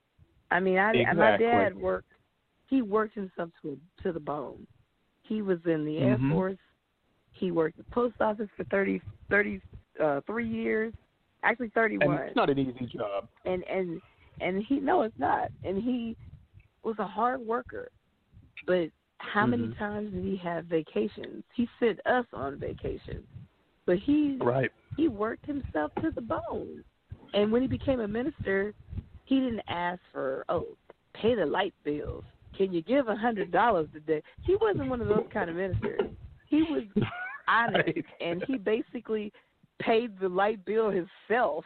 C: I mean, I,
B: exactly.
C: my dad worked, he worked himself to, to the bone. He was in the Air
B: mm-hmm.
C: Force. He worked at the post office for thirty, thirty, uh, three years, actually thirty-one.
B: And it's not an easy job.
C: And, and, and he, no, it's not. And he was a hard worker. But how
B: mm-hmm.
C: many times did he have vacations? He sent us on vacation. But he
B: right.
C: he worked himself to the bone. And when he became a minister, he didn't ask for, oh, pay the light bills. Can you give a hundred dollars today? He wasn't one of those kind of ministers. He was honest,
B: right.
C: and he basically paid the light bill himself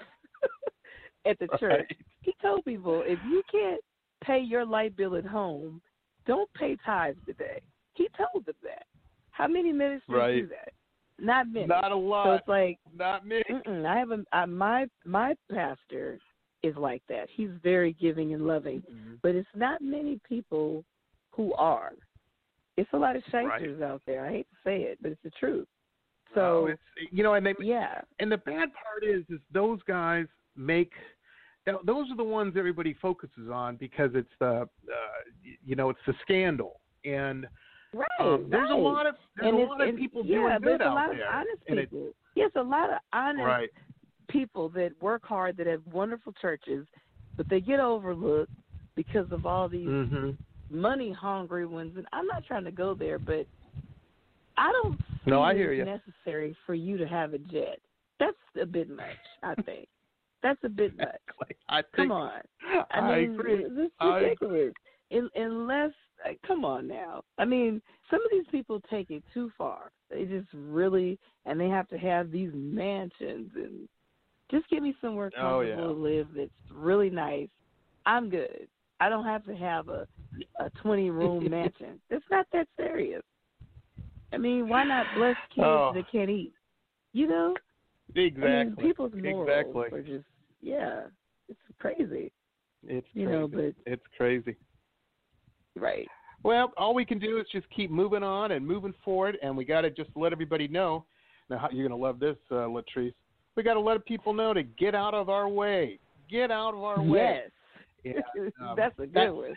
C: at the church.
B: Right.
C: He told people, if you can't pay your light bill at home, don't pay tithes today. He told them that. How many ministers
B: right.
C: do that? Not many.
B: Not a lot.
C: So it's like
B: not many.
C: I have a I, my my pastor is like that. He's very giving and loving,
B: mm-hmm.
C: but it's not many people who are. It's a lot of shysters
B: right.
C: out there. I hate to say it, but it's the truth. So
B: oh, it's, you know, and they,
C: yeah.
B: And the bad part is, is those guys make. Those are the ones everybody focuses on because it's the, uh, you know, it's the scandal and.
C: Right,
B: um, there's
C: right.
B: a lot of there's
C: and
B: a lot of people
C: yeah,
B: doing good
C: there's a
B: out
C: lot
B: there.
C: of honest
B: and
C: people.
B: it,
C: yes, a lot of honest
B: right.
C: people that work hard, that have wonderful churches, but they get overlooked because of all these
B: mm-hmm.
C: money hungry ones. And I'm not trying to go there, but I don't see
B: no, I
C: it
B: hear you.
C: necessary for you to have a jet. That's a bit much, I think. That's a bit much.
B: I think,
C: Come on. I,
B: I
C: mean,
B: agree.
C: This is ridiculous. In, unless, uh, come on now. I mean, some of these people take it too far. They just really, and they have to have these mansions and just give me somewhere comfortable
B: oh, yeah.
C: to live that's really nice. I'm good. I don't have to have a a twenty-room mansion. It's not that serious. I mean, why not bless kids
B: oh.
C: that can't eat? You know?
B: Exactly.
C: I mean, people's morals
B: exactly.
C: are just, yeah, it's crazy.
B: It's
C: you
B: crazy.
C: know, but
B: it's crazy.
C: Right.
B: Well, all we can do is just keep moving on and moving forward, and we got to just let everybody know. Now, you're going to love this, uh, Latrice. We got to let people know to get out of our way. Get out of our way.
C: Yes.
B: Yeah, um,
C: that's a good
B: that's...
C: one.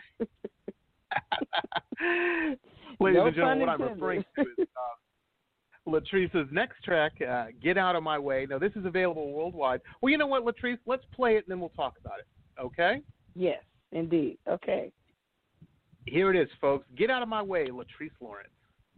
B: Ladies
C: no
B: and gentlemen, what I'm
C: intended.
B: referring to is uh, Latrice's next track, uh, Get Out of My Way. Now, this is available worldwide. Well, you know what, Latrice? Let's play it, and then we'll talk about it. Okay?
C: Yes, indeed. Okay.
B: Here it is, folks. Get Out of My Way, Latrice Lawrence.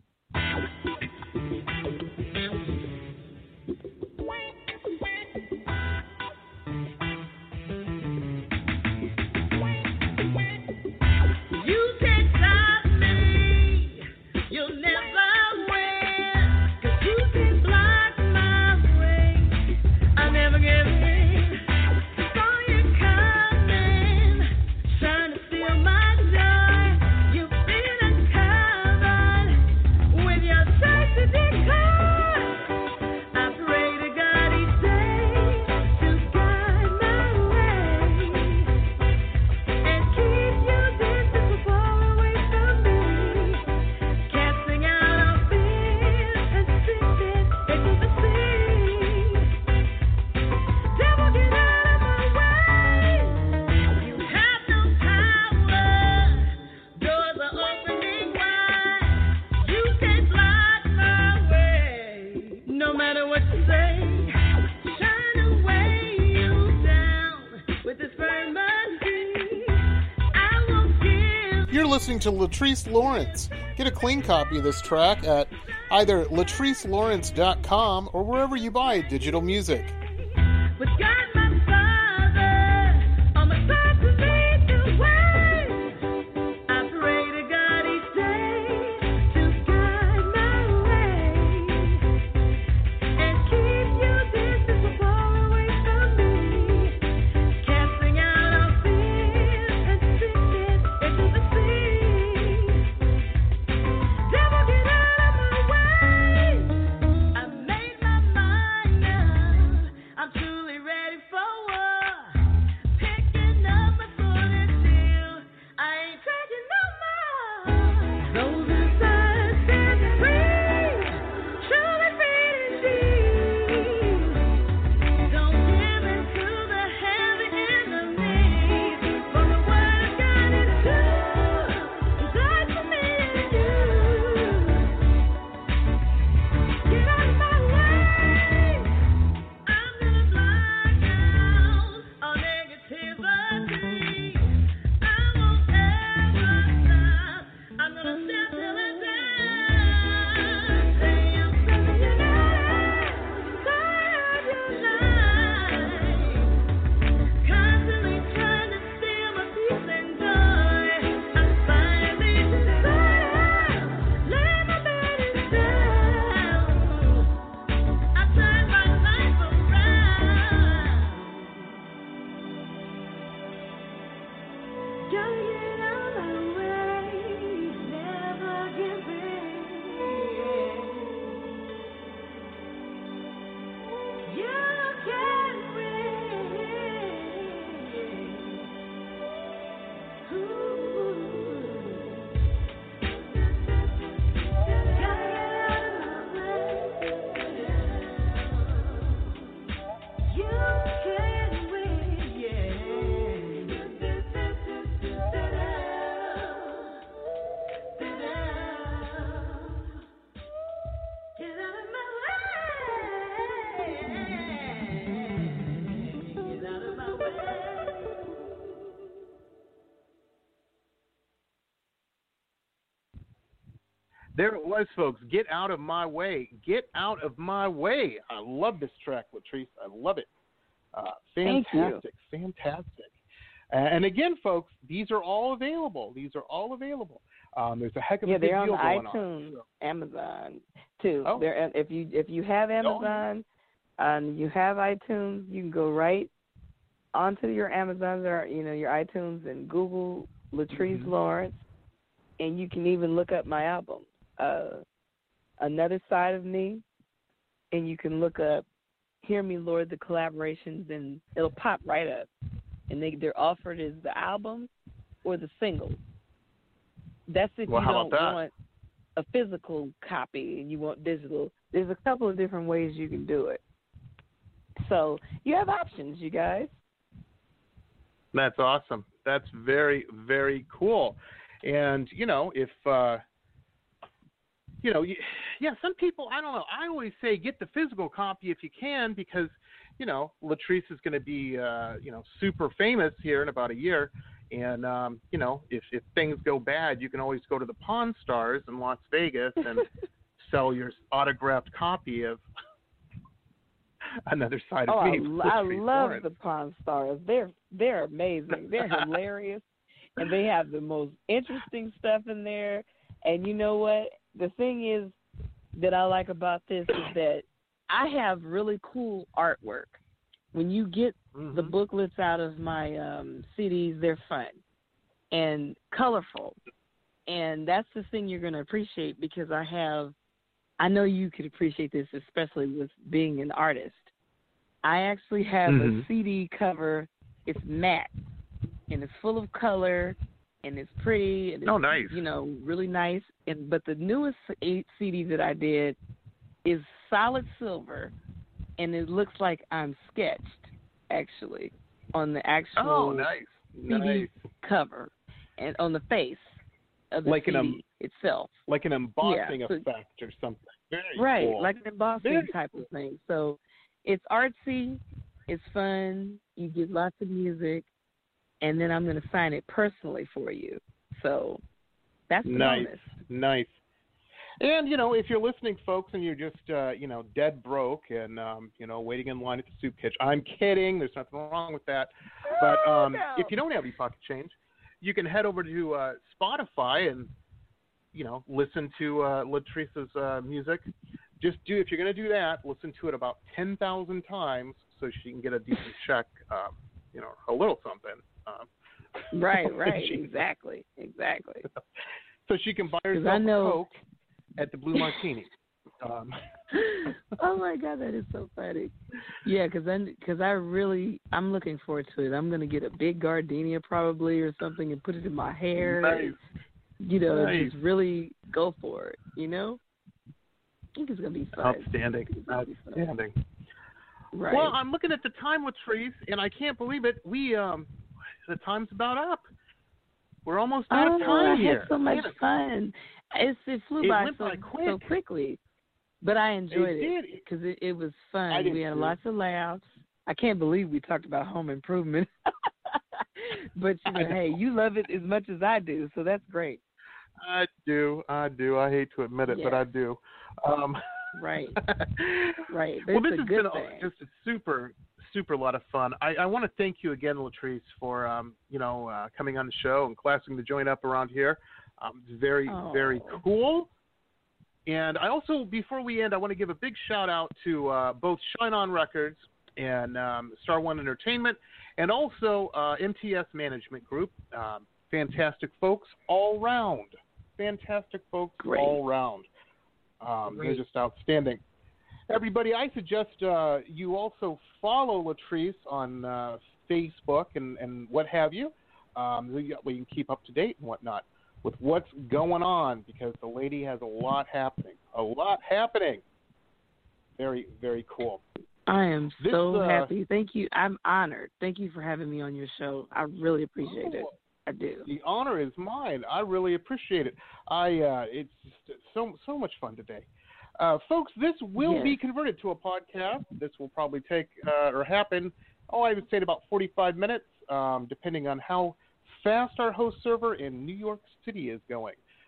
B: Listening to Latrice Lawrence. Get a clean copy of this track at either latrice lawrence dot com or wherever you buy digital music. I'm gonna step There it was, folks. Get Out of My Way. Get Out of My Way. I love this track, Latrice. I love it. Uh, fantastic. Fantastic. And again, folks, these are all available. These are all available. Um, there's a heck of
C: yeah,
B: a big
C: they're on
B: deal going
C: iTunes,
B: on. So.
C: Amazon too.
B: Oh.
C: They're, if you if you have Amazon and you have iTunes, you can go right onto your Amazons or you know your iTunes and Google Latrice mm-hmm. Lawrence, and you can even look up my album, uh, Another Side of Me, and you can look up Hear Me Lord, the collaborations, and it'll pop right up. And they, they're offered as the album or the single. That's if
B: well,
C: you don't want a physical copy and you want digital. There's a couple of different ways you can do it. So you have options, you guys.
B: That's awesome. That's very, very cool. And, you know, if, uh, you know, yeah, some people, I don't know, I always say get the physical copy if you can because, you know, Latrice is going to be, uh, you know, super famous here in about a year. And, um, you know, if, if things go bad, you can always go to the Pawn Stars in Las Vegas and sell your autographed copy of Another Side
C: oh,
B: of Me.
C: I, I love
B: Lawrence.
C: the Pawn Stars. They're, they're amazing. They're hilarious. And they have the most interesting stuff in there. And you know what? The thing is that I like about this is that I have really cool artwork. When you get mm-hmm. the booklets out of my um, C Ds, they're fun and colorful. And that's the thing you're going to appreciate because I have, I know you could appreciate this, especially with being an artist. I actually have mm-hmm. a C D cover. It's matte, and it's full of color, and it's pretty. And it's,
B: oh, nice.
C: You know, really nice. And But the newest C D that I did is solid silver, and it looks like I'm sketched, actually, on the actual
B: oh, nice.
C: C D
B: nice.
C: cover and on the face of the
B: like
C: C D
B: an, um,
C: itself.
B: Like an embossing
C: yeah, so,
B: effect or something. Very
C: right,
B: cool.
C: like an embossing
B: Very
C: type of thing. So it's artsy, it's fun, you get lots of music, and then I'm going to sign it personally for you. So that's the
B: nice.
C: bonus.
B: Nice. And, you know, if you're listening, folks, and you're just, uh, you know, dead broke and, um, you know, waiting in line at the soup kitchen, I'm kidding. There's nothing wrong with that. But um,
C: no.
B: if you don't have any pocket change, you can head over to uh, Spotify and, you know, listen to uh, Latrice's uh, music. Just do, if you're going to do that, listen to it about ten thousand times so she can get a decent check, um, you know, a little something. Um,
C: right, right,
B: she,
C: exactly, exactly.
B: So she can buy herself
C: I know,
B: a Coke at the Blue Martini. Um.
C: Oh my God, that is so funny. Yeah, because I, cause I really, I'm looking forward to it. I'm going to get a big gardenia probably or something and put it in my hair.
B: Nice.
C: And, you know,
B: nice.
C: just really go for it, you know? I think it's going to be fun.
B: Outstanding. Outstanding.
C: Right.
B: Well, I'm looking at the time, Latrice, and I can't believe it. We, um, the time's about up. We're almost out
C: oh,
B: of time
C: I
B: here.
C: had so much fun. It's, it flew
B: it
C: by,
B: went
C: so,
B: by quick.
C: so quickly. But I enjoyed
B: it
C: it because it, it was fun.
B: I did
C: we had
B: too.
C: lots of laughs. I can't believe we talked about home improvement. But, you know, know, hey, you love it as much as I do, so that's great.
B: I do. I do. I hate to admit it,
C: yeah.
B: but I do. Um,
C: right. Right. But
B: well, this
C: a
B: has
C: good
B: been
C: thing.
B: just a super, super lot of fun. I, I want to thank you again, Latrice, for, um, you know, uh, coming on the show and classing the joint up around here. Um, it's very,
C: oh.
B: very cool. And I also, before we end, I want to give a big shout out to uh, both Shine On Records and um, Star One Entertainment, and also uh, M T S Management Group. Um, fantastic folks all round. Fantastic folks
C: Great.
B: all round. Um, they're just outstanding. Everybody, I suggest uh, you also follow Latrice on uh, Facebook and, and what have you. Um, we can keep up to date and whatnot with what's going on, because the lady has a lot happening. A lot happening. Very, very cool.
C: I am
B: This,
C: so
B: uh,
C: happy. Thank you. I'm honored. Thank you for having me on your show. I really appreciate
B: oh,
C: it. I do.
B: The honor is mine. I really appreciate it. I uh, it's just so so much fun today. Uh, folks, this will
C: yes.
B: be converted to a podcast. This will probably take uh, or happen, oh, I would say in about forty-five minutes, um, depending on how fast our host server in New York City is going.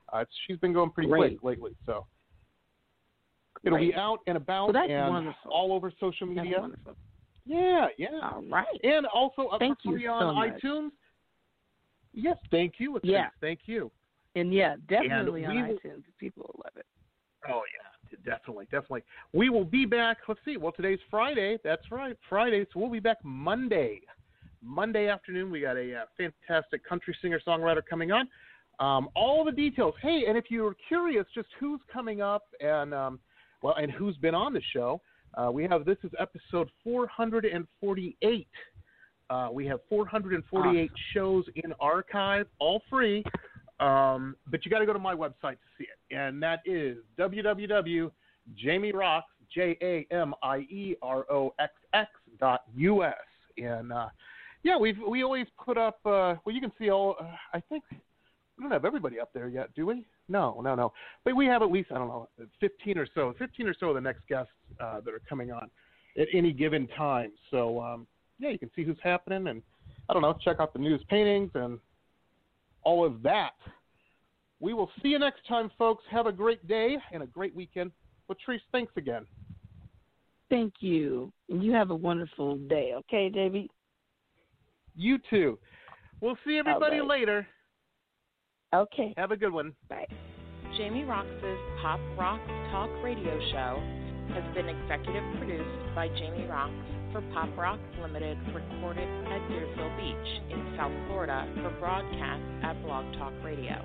B: Uh, it's, she's been going pretty
C: Great.
B: quick lately, so it'll
C: Great.
B: be out and about
C: Well, that's
B: and
C: wonderful.
B: all over social
C: That's
B: media.
C: wonderful.
B: Yeah, yeah.
C: All right.
B: And also up
C: Thank
B: for
C: you
B: free
C: so
B: on
C: much.
B: iTunes. Yes, thank you. Latrice.
C: Yeah.
B: Thank you.
C: And yeah, definitely
B: And
C: on
B: we will-
C: iTunes. People will love it.
B: Oh, yeah, definitely, definitely. We will be back. Let's see. Well, today's Friday. That's right, Friday. So we'll be back Monday. Monday afternoon, we got a uh, fantastic country singer-songwriter coming on. Um, all the details. Hey, and if you're curious just who's coming up and, um, well, and who's been on the show, uh, we have, this is episode four hundred forty-eight. Uh, we have four hundred forty-eight awesome. shows in archive, all free. Um, but you got to go to my website to see it, and that is w w w dot jamie rocks, J A M I E R O X X dot U S. And uh, yeah, we we always put up. Uh, well, you can see all. Uh, I think we don't have everybody up there yet, do we? No, no, no. But we have at least, I don't know, fifteen or so, fifteen or so of the next guests uh, that are coming on at any given time. So um, yeah, you can see who's happening, and I don't know, check out the news paintings and all of that. We will see you next time, folks. Have a great day and a great weekend. Latrice, thanks again.
C: Thank you. And you have a wonderful day, okay, J B?
B: You too. We'll see everybody
C: right.
B: later.
C: Okay.
B: Have a good one.
C: Bye.
G: Jamie Roxx' Pop Rocks Talk Radio Show has been executive produced by Jamie Roxx for Pop Rocks Limited, recorded at Deerfield Beach in South Florida for broadcast at Blog Talk Radio.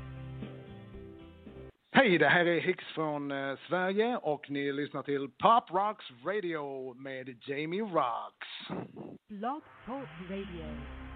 J: Hej, det här är Hicks från eh, Sverige och ni lyssnar till Pop Rocks Radio med Jamie Roxx.
A: Blog Talk Radio.